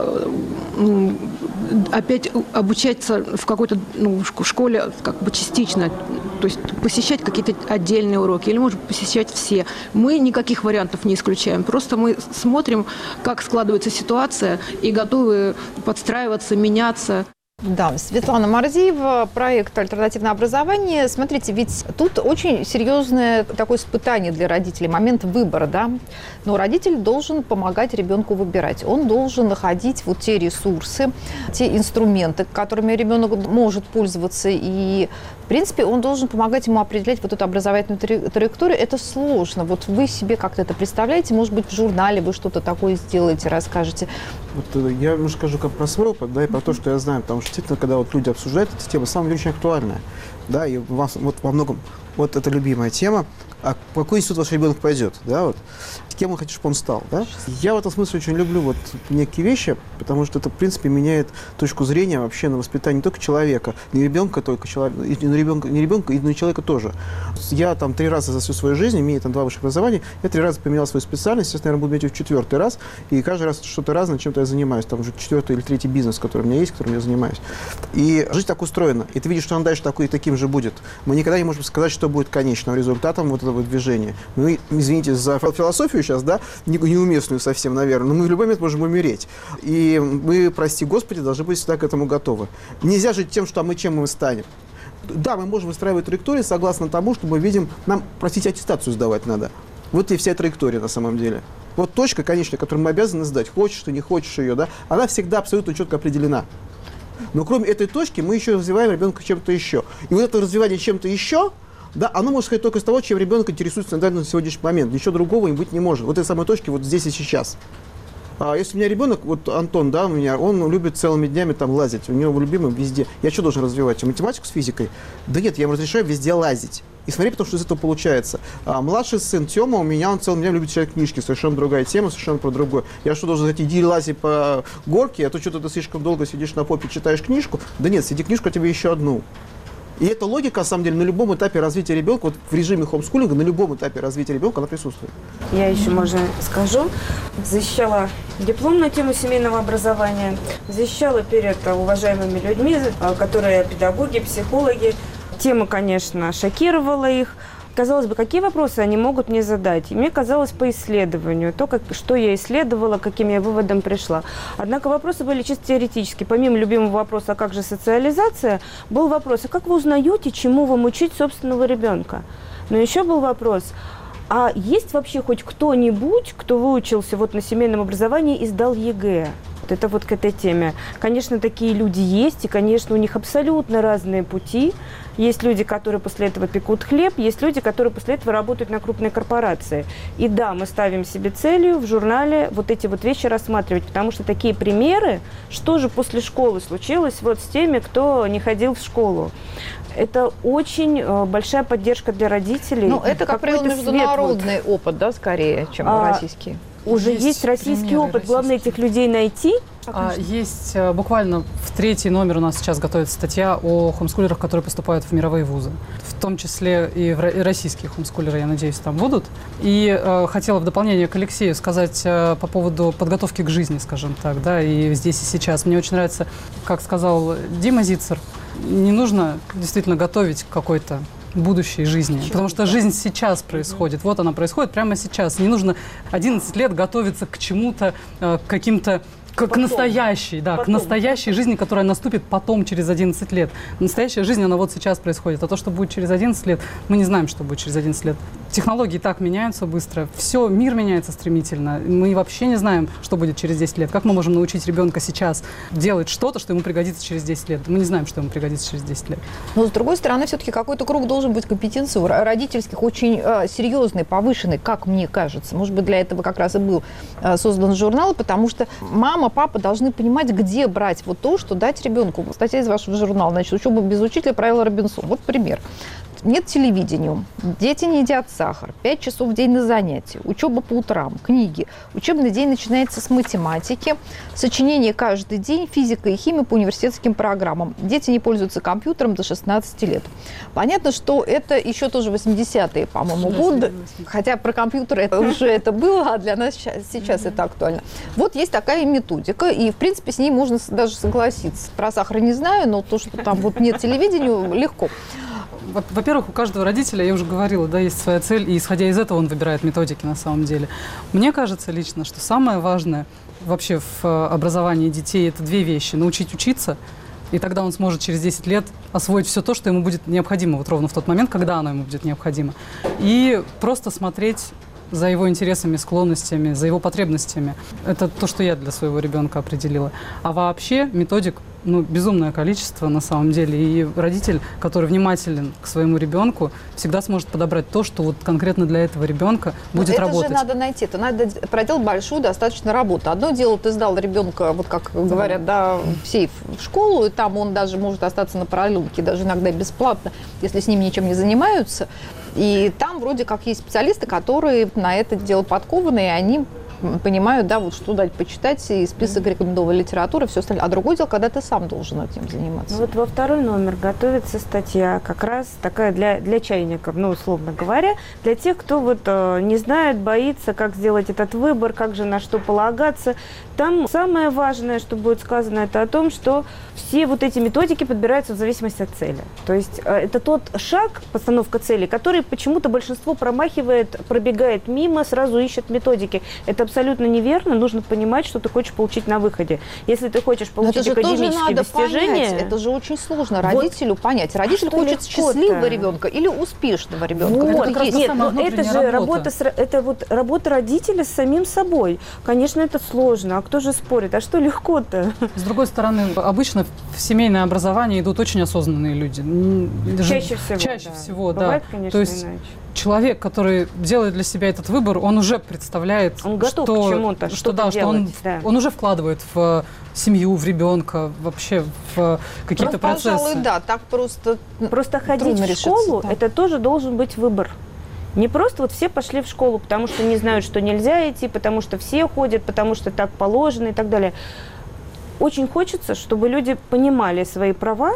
F: опять обучаться в какой-то ну, школе как бы частично, то есть посещать какие-то отдельные уроки, или, может быть, посещать все. Мы никаких вариантов не исключаем, просто мы смотрим, как складывается ситуация, и готовы подстраиваться, меняться.
A: Да, Светлана Морзиева, проект «Альтернативное образование». Смотрите, ведь тут очень серьезное такое испытание для родителей, момент выбора, да. Но родитель должен помогать ребенку выбирать. Он должен находить вот те ресурсы, те инструменты, которыми ребенок может пользоваться. И, в принципе, он должен помогать ему определять вот эту образовательную траекторию. Это сложно. Вот вы себе как-то это представляете? Может быть, в журнале вы что-то такое сделаете, расскажете? Вот,
B: я расскажу как про свой опыт, да, и про то, что я знаю, потому что действительно, когда вот люди обсуждают эту тему, самая очень актуальная, да, и вас, вот во многом вот это любимая тема, а в какой институт ваш ребенок пойдет, да, вот. кем он хочет, чтобы он стал. Да? Я в этом смысле очень люблю вот некие вещи, потому что это, в принципе, меняет точку зрения вообще на воспитание не только человека, не ребенка только, человека, и не ребенка, не ребенка, и на человека тоже. Я там три раза за всю свою жизнь, имея там два высших образования, я три раза поменял свою специальность, сейчас, наверное, буду иметь ее в четвертый раз, и каждый раз что-то разное, чем-то я занимаюсь. Там уже четвертый или третий бизнес, который у меня есть, которым я занимаюсь. И жизнь так устроена. И ты видишь, что она дальше такой и таким же будет. Мы никогда не можем сказать, что будет конечным результатом вот этого движения. Мы, извините за философию сейчас, да, неуместную совсем, наверное, но мы в любой момент можем умереть. И мы, прости Господи, должны быть всегда к этому готовы. Нельзя жить тем, что а мы чем мы станем. Да, мы можем выстраивать траектории согласно тому, что мы видим, нам, простите, аттестацию сдавать надо. Вот и вся траектория на самом деле. Вот точка, конечно, которую мы обязаны сдать, хочешь ты, не хочешь ее, да, она всегда абсолютно четко определена. Но кроме этой точки мы еще развиваем ребенка чем-то еще. И вот это развивание чем-то еще, да, оно может сказать только из того, чем ребенок интересуется на сегодняшний момент. Ничего другого им быть не может. Вот этой самой точки вот здесь и сейчас. А если у меня ребенок, вот Антон, да, у меня, он любит целыми днями там лазить, у него любимый везде. Я что должен развивать? Математику с физикой? Да нет, я ему разрешаю везде лазить. И смотри, потому что из этого получается. А младший сын Тёма, у меня, он целыми днями любит читать книжки, совершенно другая тема, совершенно про другое. Я что, должен сказать, иди лази по горке, а то что-то ты слишком долго сидишь на попе, читаешь книжку? Да нет, сиди книжку, а тебе еще одну. И эта логика, на самом деле, на любом этапе развития ребенка, вот в режиме хомскулинга, на любом этапе развития ребенка она присутствует.
D: Я еще, можно скажу, защищала диплом на тему семейного образования, защищала перед уважаемыми людьми, которые педагоги, психологи. Тема, конечно, шокировала их. Казалось бы, какие вопросы они могут мне задать? И мне казалось по исследованию, то, как, что я исследовала, каким я выводом пришла. Однако вопросы были чисто теоретические. Помимо любимого вопроса, а как же социализация, был вопрос, а как вы узнаете, чему вам учить собственного ребенка? Но еще был вопрос, а есть вообще хоть кто-нибудь, кто выучился вот на семейном образовании и сдал ЕГЭ? Вот это вот к этой теме. Конечно, такие люди есть, и, конечно, у них абсолютно разные пути. Есть люди, которые после этого пекут хлеб, есть люди, которые после этого работают на крупные корпорации. И да, мы ставим себе целью в журнале вот эти вот вещи рассматривать, потому что такие примеры, что же после школы случилось вот с теми, кто не ходил в школу. Это очень э, большая поддержка для родителей.
A: Ну, это, как правило, международный вот. опыт, да, скорее, чем а, российский.
D: Уже есть, есть российский опыт. Российские. Главное этих людей найти.
C: А, есть буквально в третий номер у нас сейчас готовится статья о хомскулерах, которые поступают в мировые вузы. В том числе и, в, и российские хомскулеры, я надеюсь, там будут. И э, хотела в дополнение к Алексею сказать э, по поводу подготовки к жизни, скажем так, да, и здесь и сейчас. Мне очень нравится, как сказал Дима Зицер, не нужно действительно готовить к какой-то будущей жизни. Чего? Потому что жизнь сейчас происходит. Mm-hmm. Вот она происходит прямо сейчас. Не нужно одиннадцать лет готовиться к чему-то, к каким-то К, к настоящей, да, потом. к настоящей жизни, которая наступит потом, через одиннадцать лет. Настоящая жизнь, она вот сейчас происходит. А то, что будет через одиннадцать лет, мы не знаем, что будет через одиннадцать лет. Технологии так меняются быстро. Все, мир меняется стремительно. Мы вообще не знаем, что будет через десять лет. Как мы можем научить ребенка сейчас делать что-то, что ему пригодится через десять лет? Мы не знаем, что ему пригодится через десять лет.
A: Но, с другой стороны, все-таки какой-то круг должен быть компетенций у родительских, очень э, серьезный, повышенный, как мне кажется. Может быть, для этого как раз и был э, создан журнал, потому что мама, папа должны понимать, где брать вот то, что дать ребенку. Статья из вашего журнала, значит, учеба без учителя, правила Робинсона. Вот пример. Нет телевидения, дети не едят сахар, пять часов в день на занятия, учеба по утрам, книги. Учебный день начинается с математики, сочинение каждый день, физика и химия по университетским программам. Дети не пользуются компьютером до шестнадцати лет. Понятно, что это еще тоже восьмидесятые, по-моему, годы, хотя про компьютер это уже это было, а для нас сейчас, сейчас это актуально. Вот есть такая методика, и, в принципе, с ней можно даже согласиться. Про сахар не знаю, но то, что там вот нет телевидения, легко.
C: Во-первых, у каждого родителя, я уже говорила, да, есть своя цель, и исходя из этого он выбирает методики на самом деле. Мне кажется лично, что самое важное вообще в образовании детей – это две вещи. Научить учиться, и тогда он сможет через десять лет освоить все то, что ему будет необходимо, вот ровно в тот момент, когда оно ему будет необходимо. И просто смотреть за его интересами, склонностями, за его потребностями. Это то, что я для своего ребенка определила. А вообще методик ну, безумное количество на самом деле. И родитель, который внимателен к своему ребенку, всегда сможет подобрать то, что вот конкретно для этого ребенка будет
A: это
C: работать.
A: Это же надо найти, это надо проделать большую достаточно работу. Одно дело, ты сдал ребенка, вот как говорят, да, в сейф в школу, и там он даже может остаться на проделке, даже иногда бесплатно, если с ним ничем не занимаются. И там вроде как есть специалисты, которые на это дело подкованы, и они понимают, да, вот что дать почитать, и список рекомендованной литературы, все остальное. А другое дело, когда ты сам должен этим заниматься.
D: Вот во второй номер готовится статья, как раз такая для, для чайников, ну, условно говоря, для тех, кто вот э, не знает, боится, как сделать этот выбор, как же на что полагаться. Там самое важное, что будет сказано, это о том, что все вот эти методики подбираются в зависимости от цели. То есть э, это тот шаг, постановка цели, который почему-то большинство промахивает, пробегает мимо, сразу ищет методики. Это абсолютно неверно. Нужно понимать, что ты хочешь получить на выходе. Если ты хочешь получить академические достижения...
A: Понять. Это же очень сложно родителю вот. понять. Родитель
D: а
A: хочет счастливого ребенка или успешного ребенка.
D: Вот.
A: Это
D: Нет, но это же работа, с, это вот работа родителя с самим собой. Конечно, это сложно. А кто же спорит? А что легко-то?
C: С другой стороны, обычно в семейное образование идут очень осознанные люди.
D: Чаще всего,
C: Чаще
D: да.
C: всего,
D: Бывает,
C: да.
D: конечно,
C: То есть
D: иначе.
C: Человек, который делает для себя этот выбор, он уже представляет,
D: он готов
C: что,
D: к чему-то,
C: что,
D: что-то
C: да,
D: делать,
C: что он,
D: да.
C: он уже вкладывает в семью, в ребенка, вообще в какие-то
A: ну,
C: процессы.
A: Пожалуй, да, так просто
D: Просто ходить в школу, да. это тоже должен быть выбор. Не просто вот все пошли в школу, потому что не знают, что нельзя идти, потому что все ходят, потому что так положено и так далее. Очень хочется, чтобы люди понимали свои права,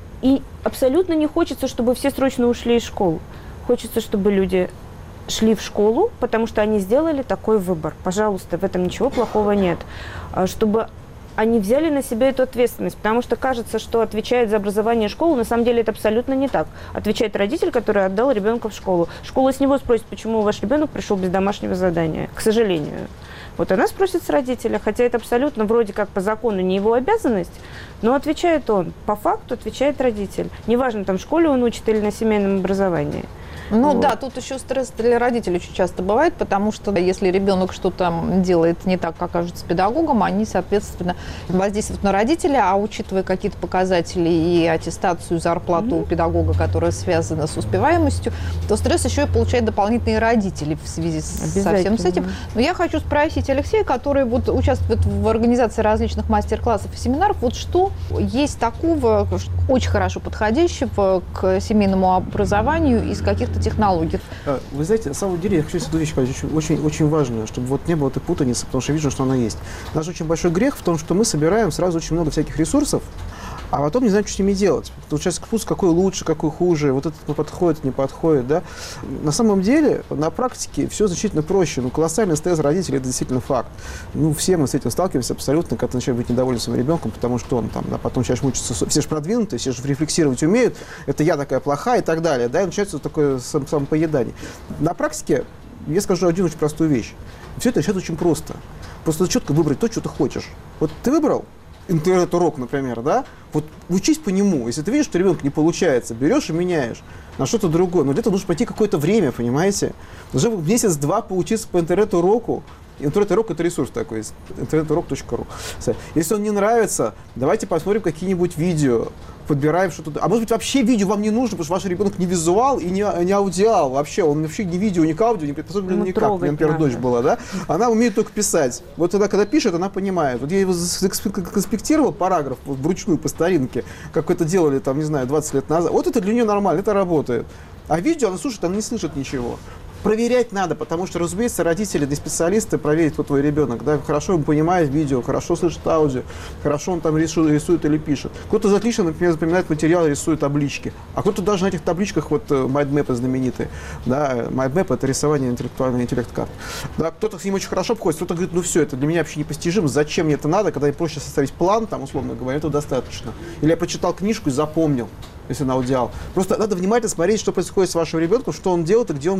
D: и абсолютно не хочется, чтобы все срочно ушли из школы. Хочется, чтобы люди шли в школу, потому что они сделали такой выбор. Пожалуйста, в этом ничего плохого нет. Чтобы они взяли на себя эту ответственность, потому что кажется, что отвечает за образование школы, на самом деле это абсолютно не так. Отвечает родитель, который отдал ребенка в школу. Школа с него спросит, почему ваш ребенок пришел без домашнего задания, к сожалению. Вот она спросит с родителя, хотя это абсолютно вроде как по закону не его обязанность, но отвечает он. По факту отвечает родитель. Неважно, там в школе он учит или на семейном образовании.
A: Ну
D: вот.
A: да, тут еще стресс для родителей очень часто бывает, потому что если ребенок что-то делает не так, как кажется педагогам, они, соответственно, воздействуют на родителя, а учитывая какие-то показатели и аттестацию, зарплату mm-hmm. педагога, которая связана с успеваемостью, то стресс еще и получают дополнительные родители в связи со всем с этим. Но я хочу спросить Алексея, который вот участвует в организации различных мастер-классов и семинаров, вот что есть такого очень хорошо подходящего к семейному образованию из каких-то технологий?
B: Вы знаете, на самом деле, я хочу одну вещь сказать, очень, очень, очень важную, чтобы вот не было этой путаницы, потому что я вижу, что она есть. Наш очень большой грех в том, что мы собираем сразу очень много всяких ресурсов, а потом не знаем, что с ними делать. Тут сейчас спуск, какой лучше, какой хуже, вот это подходит, не подходит, да. На самом деле, на практике все значительно проще. Ну, колоссальный стресс родителей – это действительно факт. Ну, все мы с этим сталкиваемся абсолютно, когда начинаем быть недовольны своим ребенком, потому что он там, да, потом начинаешь мучиться, все же продвинутые, все же рефлексировать умеют, это я такая плохая и так далее, да, и начинается вот такое сам, самопоедание. На практике я скажу один очень простую вещь. Все это сейчас очень просто. Просто четко выбрать то, что ты хочешь. Вот ты выбрал интернет-урок, например, да, вот учись по нему. Если ты видишь, что ребенку не получается, берешь и меняешь на что-то другое. Но для этого нужно пройти какое-то время, понимаете? Нужно месяц-два поучиться по интернет-уроку. Интернет-урок – это ресурс такой, интернет урок точка ру. Если он не нравится, давайте посмотрим какие-нибудь видео, подбираем что-то. А может быть, вообще видео вам не нужно, потому что ваш ребенок не визуал и не, не аудиал вообще. Он вообще не видео, не к аудио, не приспособлен никак. У меня, например, дочь была, да? Она умеет только писать. Вот тогда, когда пишет, она понимает. Вот я его конспектировал параграф вот, вручную по старинке, как это делали, там, не знаю, двадцать лет назад. Вот это для нее нормально, это работает. А видео она слушает, она не слышит ничего. Проверять надо, потому что, разумеется, родители, да и специалисты проверят, кто твой ребенок. Да? Хорошо он понимает видео, хорошо слышит аудио, хорошо он там рисует, рисует или пишет. Кто-то отлично, например, запоминает материал, рисует таблички. А кто-то даже на этих табличках, вот майндмэпы знаменитые. Да? Майндмэп – это рисование интеллектуального интеллект-карт. Да? Кто-то с ним очень хорошо обходит, кто-то говорит, ну все, это для меня вообще непостижимо, зачем мне это надо, когда я проще составить план, там, условно говоря, этого достаточно. Или я прочитал книжку и запомнил, если на аудиал. Просто надо внимательно смотреть, что происходит с вашим ребенком, что он делает и где он более способен.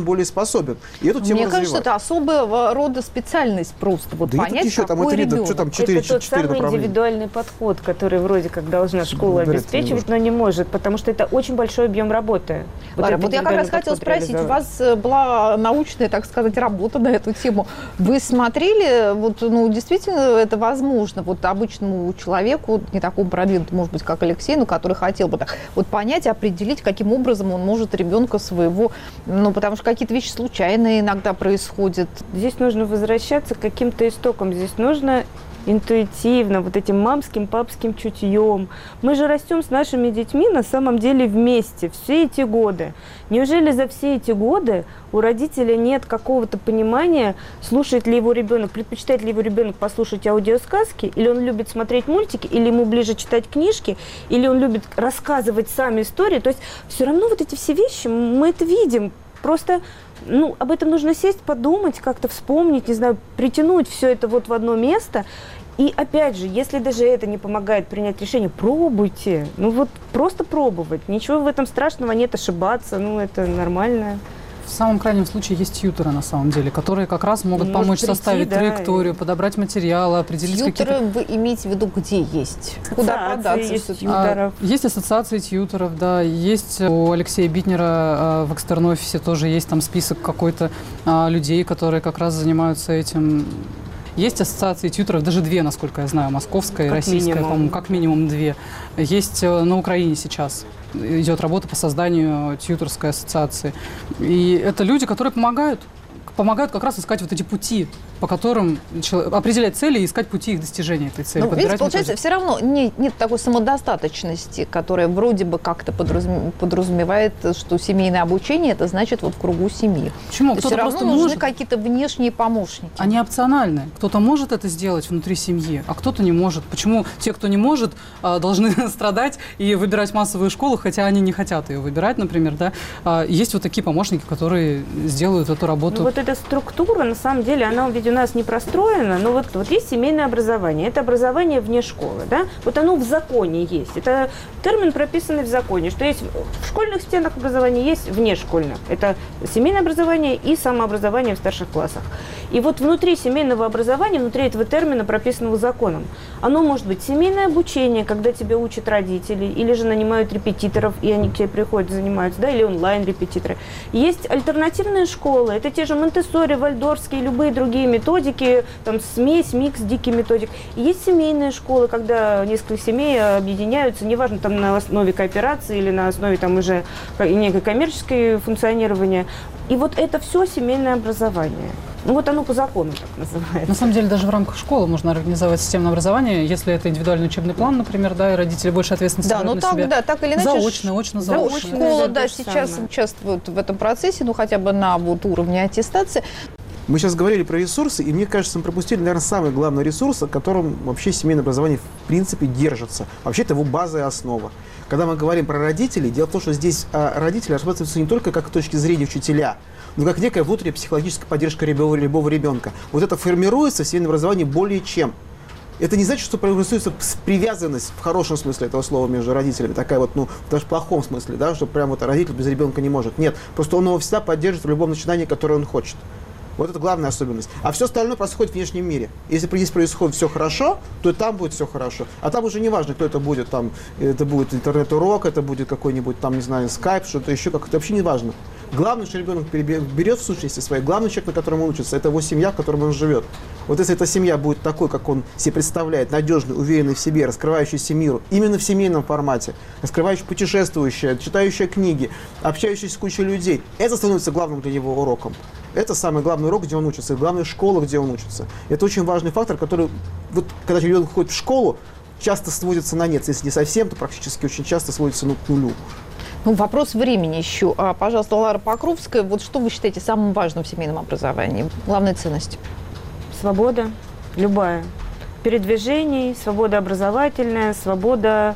B: способен. И эту тему
A: Мне
B: развивать.
A: кажется, это особого рода специальность просто. Вот
B: Да
A: понять,
B: еще там,
A: какой
B: это,
A: ребенок.
B: что там, четыре,
D: это тот
B: четыре
D: самый
B: направления.
D: индивидуальный подход, который вроде как должна школа
B: Говорят,
D: обеспечивать,
B: не
D: но не может, потому что это очень большой объем работы.
A: Лара,
D: этот
A: вот я как раз
D: индивидуальный
A: хотела
D: подход
A: спросить, у
D: реализовать.
A: вас э, была научная, так сказать, работа на эту тему. Вы смотрели, вот, ну, действительно это возможно, вот обычному человеку, не такому продвинутому, может быть, как Алексей, но который хотел бы так, вот понять, определить, каким образом он может ребенка своего, ну, потому что какие-то вещи случайные иногда происходят.
D: Здесь нужно возвращаться к каким-то истокам. Здесь нужно интуитивно, вот этим мамским, папским чутьем. Мы же растем с нашими детьми на самом деле вместе все эти годы. Неужели за все эти годы у родителя нет какого-то понимания, слушает ли его ребенок, предпочитает ли его ребенок послушать аудиосказки, или он любит смотреть мультики, или ему ближе читать книжки, или он любит рассказывать сами истории. То есть все равно вот эти все вещи, мы это видим. Просто ну, об этом нужно сесть, подумать, как-то вспомнить, не знаю, притянуть все это вот в одно место. И опять же, если даже это не помогает принять решение, пробуйте. Ну вот просто пробовать. Ничего в этом страшного нет, ошибаться, ну это нормально.
C: В самом крайнем случае есть тьюторы, на самом деле, которые как раз могут
D: Может
C: помочь
D: прийти,
C: составить
D: да,
C: траекторию,
D: и-
C: подобрать материалы, определить
A: Тьютеры
C: какие-то...
A: вы имеете в виду, где есть? Куда
D: Ассоциации
A: податься?
D: есть
A: всё-таки?
D: тьютеры. тьюторов.
C: А, есть ассоциации тьюторов, да, есть у Алексея Битнера а, в экстерном офисе тоже есть там список какой-то а, людей, которые как раз занимаются этим. Есть ассоциации тьюторов, даже две, насколько я знаю, московская и
D: Как
C: российская,
D: минимум.
C: по-моему, как минимум две. Есть э, на Украине сейчас. Идет работа по созданию тьюторской ассоциации. И это люди, которые помогают. Помогают как раз искать вот эти пути, по которым человек- определять цели и искать пути их достижения этой цели.
A: Ну, видите,
C: подбирать
A: получается,
C: методики.
A: все равно не- нет такой самодостаточности, которая вроде бы как-то подразум- подразумевает, что семейное обучение – это значит вот в кругу семьи.
C: Почему?
A: Все
C: Кто-то
A: равно
C: просто
A: нужны
C: может.
A: какие-то внешние помощники.
C: Они опциональны. Кто-то может это сделать внутри семьи, а кто-то не может. Почему те, кто не может, а, должны страдать и выбирать массовую школу, хотя они не хотят ее выбирать, например, да? А, Есть вот такие помощники, которые сделают эту работу.
D: Ну, вот эта структура, на самом деле, она ведь у нас не простроена, но вот, вот есть семейное образование, это образование вне школы, да, вот оно в законе есть, это термин, прописанный в законе, что есть в школьных стенах образования, есть внешкольных, это семейное образование и самообразование в старших классах. И вот внутри семейного образования, внутри этого термина, прописанного законом, оно может быть семейное обучение, когда тебя учат родители, или же нанимают репетиторов, и они к тебе приходят, занимаются, да, или онлайн-репетиторы. Есть альтернативные школы, это те же Монтессори, вальдорфские, любые другие методики, там смесь, микс диких методик. И есть семейные школы, когда несколько семей объединяются, неважно, там на основе кооперации или на основе там уже некой коммерческой функционирования. И вот это все семейное образование. Ну вот оно по закону так называется.
C: На самом деле, даже в рамках школы можно организовать системное образование, если это индивидуальный учебный план, например, да, и родители больше ответственности
A: Да,
C: берут
A: ну
C: на
A: так,
C: себя.
A: да, так или иначе.
C: Заочно, очно,
A: ш-
C: заочно.
A: Школа,
D: Да,
A: да,
D: то же
A: сейчас
D: самое.
A: участвует в этом процессе, ну хотя бы на вот уровне аттестации.
B: Мы сейчас говорили про ресурсы, и мне кажется, мы пропустили, наверное, самый главный ресурс, на котором вообще семейное образование в принципе держится. Вообще это его база и основа. Когда мы говорим про родителей, дело в том, что здесь а, родители рассматриваются не только как с точки зрения учителя, но как некая внутренняя психологическая поддержка любого, любого ребенка. Вот это формируется в семейном образовании более чем. Это не значит, что происходит привязанность в хорошем смысле этого слова между родителями, такая вот, ну, даже в плохом смысле, да, что прям вот родитель без ребенка не может. Нет, просто он его всегда поддержит в любом начинании, которое он хочет. Вот это главная особенность. А все остальное происходит в внешнем мире. Если здесь происходит все хорошо, то и там будет все хорошо. А там уже не важно, кто это будет. Там, это будет интернет-урок, это будет какой-нибудь, там, не знаю, скайп, что-то еще, как это вообще не важно. Главное, что ребенок берет в сущности своей. Главный человек, на котором он учится, это его семья, в которой он живет. Вот если эта семья будет такой, как он себе представляет, надежный, уверенный в себе, раскрывающийся миру, именно в семейном формате, раскрывающий, путешествующая, читающая книги, общающаяся с кучей людей, это становится главным для него уроком. Это самый главный урок, где он учится, и главная школа, где он учится. Это очень важный фактор, который, вот, когда ребенок ходит в школу, часто сводится на нет. Если не совсем, то практически очень часто сводится ну, к нулю.
A: Ну, вопрос времени еще. А, пожалуйста, Лара Покровская, вот что вы считаете самым важным в семейном образовании? Главная ценность?
D: Свобода, любая. Передвижений, свобода образовательная, свобода,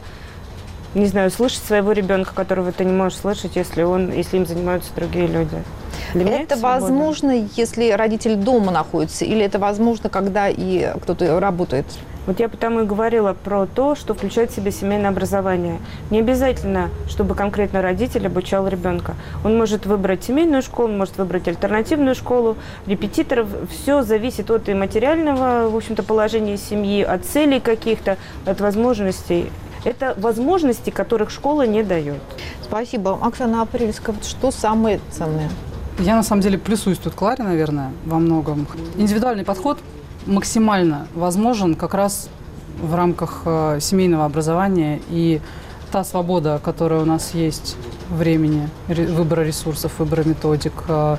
D: не знаю, слышать своего ребенка, которого ты не можешь слышать, если, он, если им занимаются другие люди. Для меня
A: Это
D: свобода.
A: возможно, если родитель дома находится, или это возможно, когда и кто-то работает?
D: Вот я потому и говорила про то, что включает в себя семейное образование. Не обязательно, чтобы конкретно родитель обучал ребенка. Он может выбрать семейную школу, он может выбрать альтернативную школу, репетиторов. Все зависит от и материального, в общем-то, положения семьи, от целей каких-то, от возможностей. Это возможности, которых школа не дает.
A: Спасибо. Оксана Апрельская, вот что самое ценное?
C: Я на самом деле плюсуюсь тут Кларе, наверное, во многом. Индивидуальный подход максимально возможен как раз в рамках э, семейного образования, и та свобода, которая у нас есть времени, ре, выбора ресурсов, выбора методик, э,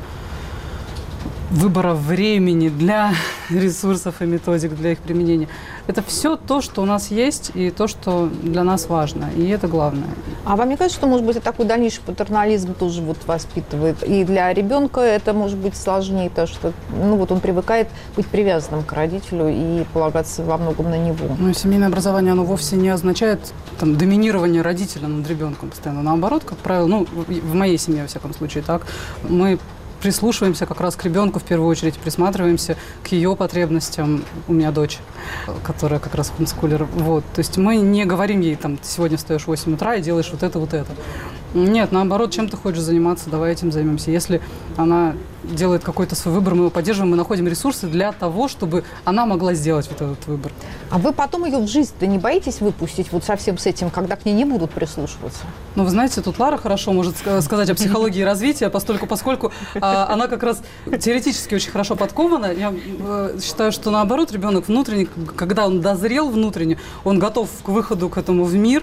C: выбора времени для ресурсов и методик, для их применения. Это все то, что у нас есть, и то, что для нас важно. И это главное.
A: А вам не кажется, что, может быть, такой дальнейший патернализм тоже вот воспитывает? И для ребенка это может быть сложнее, потому что ну, вот он привыкает быть привязанным к родителю и полагаться во многом на него.
C: Ну, семейное образование, оно вовсе не означает там, доминирование родителя над ребенком постоянно. Наоборот, как правило, ну, в моей семье, во всяком случае, так, мы прислушиваемся как раз к ребенку в первую очередь, присматриваемся к ее потребностям. У меня дочь, которая как раз хомскулер. Вот. То есть мы не говорим ей, там, ты сегодня встаешь в восемь утра и делаешь вот это, вот это. Нет, наоборот, чем ты хочешь заниматься, давай этим займемся. Если она делает какой-то свой выбор, мы его поддерживаем, мы находим ресурсы для того, чтобы она могла сделать вот этот выбор.
A: А вы потом ее в жизнь-то не боитесь выпустить вот совсем с этим, когда к ней не будут прислушиваться?
C: Ну, вы знаете, тут Лара хорошо может сказать о психологии развития, постольку, поскольку а, она как раз теоретически очень хорошо подкована. Я э, считаю, что наоборот, ребенок внутренне, когда он дозрел внутренне, он готов к выходу к этому в мир,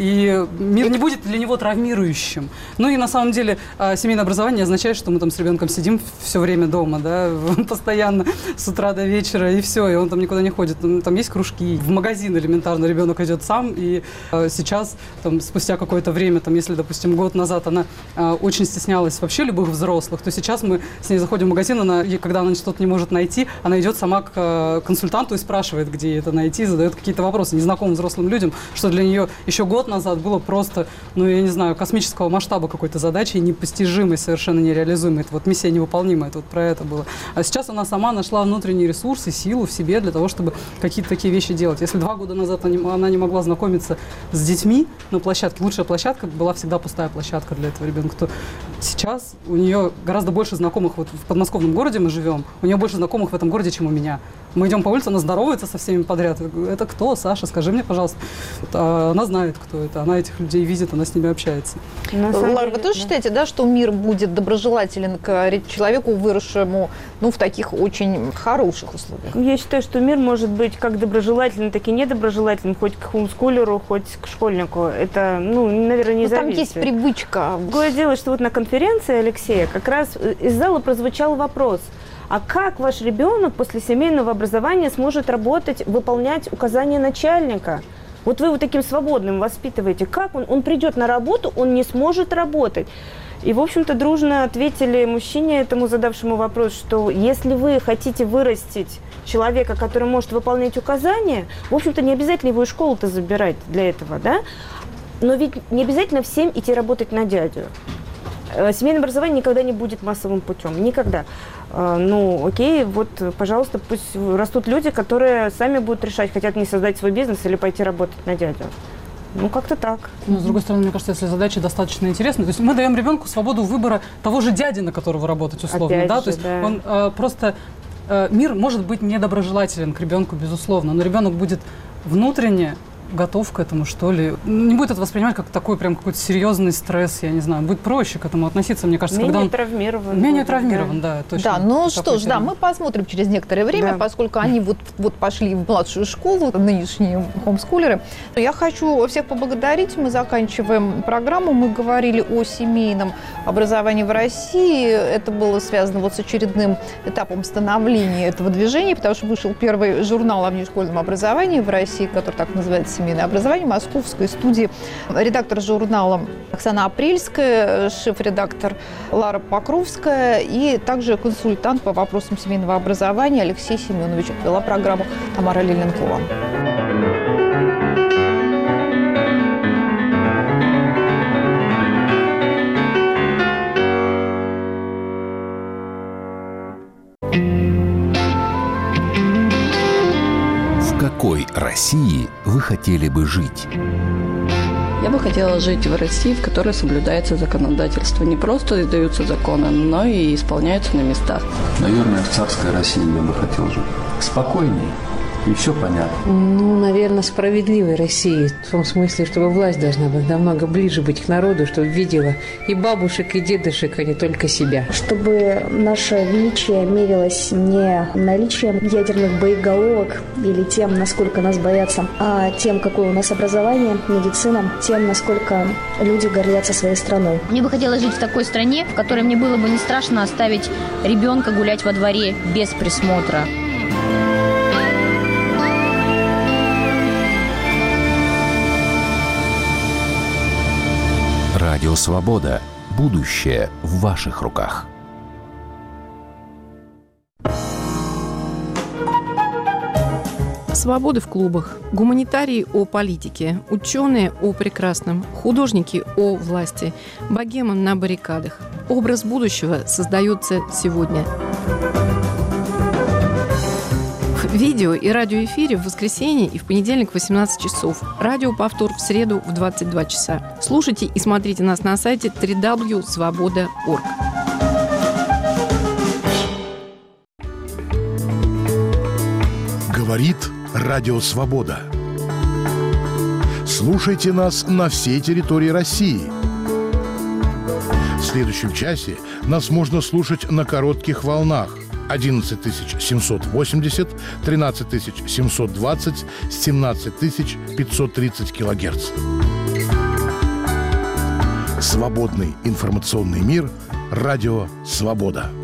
C: и мир не будет для него травмирующим. Ну и на самом деле э, семейное образование означает, что мы там с ребенком сидим все время дома, да, постоянно с утра до вечера, и все, и он там никуда не ходит. Там есть кружки, в магазин элементарно ребенок идет сам, и э, сейчас, там, спустя какое-то время, там, если, допустим, год назад она э, очень стеснялась вообще любых взрослых, то сейчас мы с ней заходим в магазин, она, и когда она что-то не может найти, она идет сама к э, консультанту и спрашивает, где это найти, задает какие-то вопросы незнакомым взрослым людям, что для нее еще год назад было просто, ну, я не знаю, космического масштаба какой-то задачи, непостижимой, совершенно нереализуемой. Это вот миссия невыполнимая, это вот про это было. А сейчас она сама нашла внутренние ресурсы, силу в себе для того, чтобы какие-то такие вещи делать. Если два года назад она не могла знакомиться с детьми на площадке, лучшая площадка была всегда пустая площадка для этого ребенка, то сейчас у нее гораздо больше знакомых, вот в подмосковном городе мы живем, у нее больше знакомых в этом городе, чем у меня. Мы идем по улице, она здоровается со всеми подряд. Это кто, Саша? Скажи мне, пожалуйста. Она знает, кто это. Она этих людей видит, она с ними общается.
A: Лара, вы тоже считаете, да, что мир будет доброжелателен к человеку, выросшему ну, в таких очень хороших условиях?
D: Я считаю, что мир может быть как доброжелательным, так и недоброжелательным, хоть к хомскулеру, хоть к школьнику. Это, ну, наверное, не
A: ну,
D: зависит.
A: Там есть привычка.
D: Другое дело, что вот на конференции Алексея как раз из зала прозвучал вопрос: а как ваш ребенок после семейного образования сможет работать, выполнять указания начальника? Вот вы вот таким свободным воспитываете. Как он? Он придет на работу, он не сможет работать. И, в общем-то, дружно ответили мужчине, этому задавшему вопрос, что если вы хотите вырастить человека, который может выполнять указания, в общем-то, не обязательно его из школы-то забирать для этого, да? Но ведь не обязательно всем идти работать на дядю. Семейное образование никогда не будет массовым путем. Никогда. Ну, окей, вот, пожалуйста, пусть растут люди, которые сами будут решать, хотят не создать свой бизнес или пойти работать на дядю. Ну, как-то так.
C: Но, с другой стороны, мне кажется, если задача достаточно интересная, то есть мы даем ребенку свободу выбора того же дяди, на которого работать условно.
D: Опять
C: да?
D: же,
C: То есть
D: да.
C: он э, просто... Э, мир может быть недоброжелателен к ребенку, безусловно, но ребенок будет внутренне готов к этому, что ли. Не будет это воспринимать как такой прям какой-то серьезный стресс, я не знаю. Будет проще к этому относиться, мне кажется,
D: менее
C: когда он...
D: травмирован.
C: Менее
D: будет,
C: травмирован, да,
A: Да,
C: точно.
A: да ну
C: Такой
A: что ж, да,
C: термин.
A: мы посмотрим через некоторое время,
D: Да.
A: поскольку они вот, вот пошли в младшую школу, нынешние хомскулеры. Я хочу всех поблагодарить. Мы заканчиваем программу. Мы говорили о семейном образовании в России. Это было связано вот с очередным этапом становления этого движения, потому что вышел первый журнал о внешкольном образовании в России, который так называется «Семейное образование», московской студии. Редактор журнала Оксана Апрельская, шеф-редактор Лара Покровская и также консультант по вопросам семейного образования Алексей Семенович. Вела программу Тамара Лиленкова.
H: В какой России вы хотели бы жить?
I: Я бы хотела жить в России, в которой соблюдается законодательство. Не просто издаются законы, но и исполняются на местах.
J: Наверное, в царской России я бы хотел жить. Спокойнее. И все понятно.
K: Ну, наверное, справедливой России. В том смысле, чтобы власть должна быть намного ближе быть к народу, чтобы видела и бабушек, и дедушек, а не только себя.
L: Чтобы наше величие мерилось не наличием ядерных боеголовок или тем, насколько нас боятся, а тем, какое у нас образование, медицина, тем, насколько люди гордятся своей страной.
M: Мне бы хотелось жить в такой стране, в которой мне было бы не страшно оставить ребенка гулять во дворе без присмотра.
H: Радио «Свобода». Будущее в ваших руках.
F: Свободы в клубах, гуманитарии о политике, ученые о прекрасном, художники о власти, богемы на баррикадах. Образ будущего создается сегодня. В видео и радиоэфире в воскресенье и в понедельник в восемнадцать часов. Радиоповтор в среду в двадцать два часа. Слушайте и смотрите нас на сайте дабл ю дабл ю дабл ю точка свобода точка орг.
N: Говорит Радио Свобода. Слушайте нас на всей территории России. В следующем часе нас можно слушать на коротких волнах одиннадцать тысяч семьсот восемьдесят, тринадцать тысяч семьсот двадцать, семнадцать тысяч пятьсот тридцать килогерц. Свободный информационный мир. Радио «Свобода».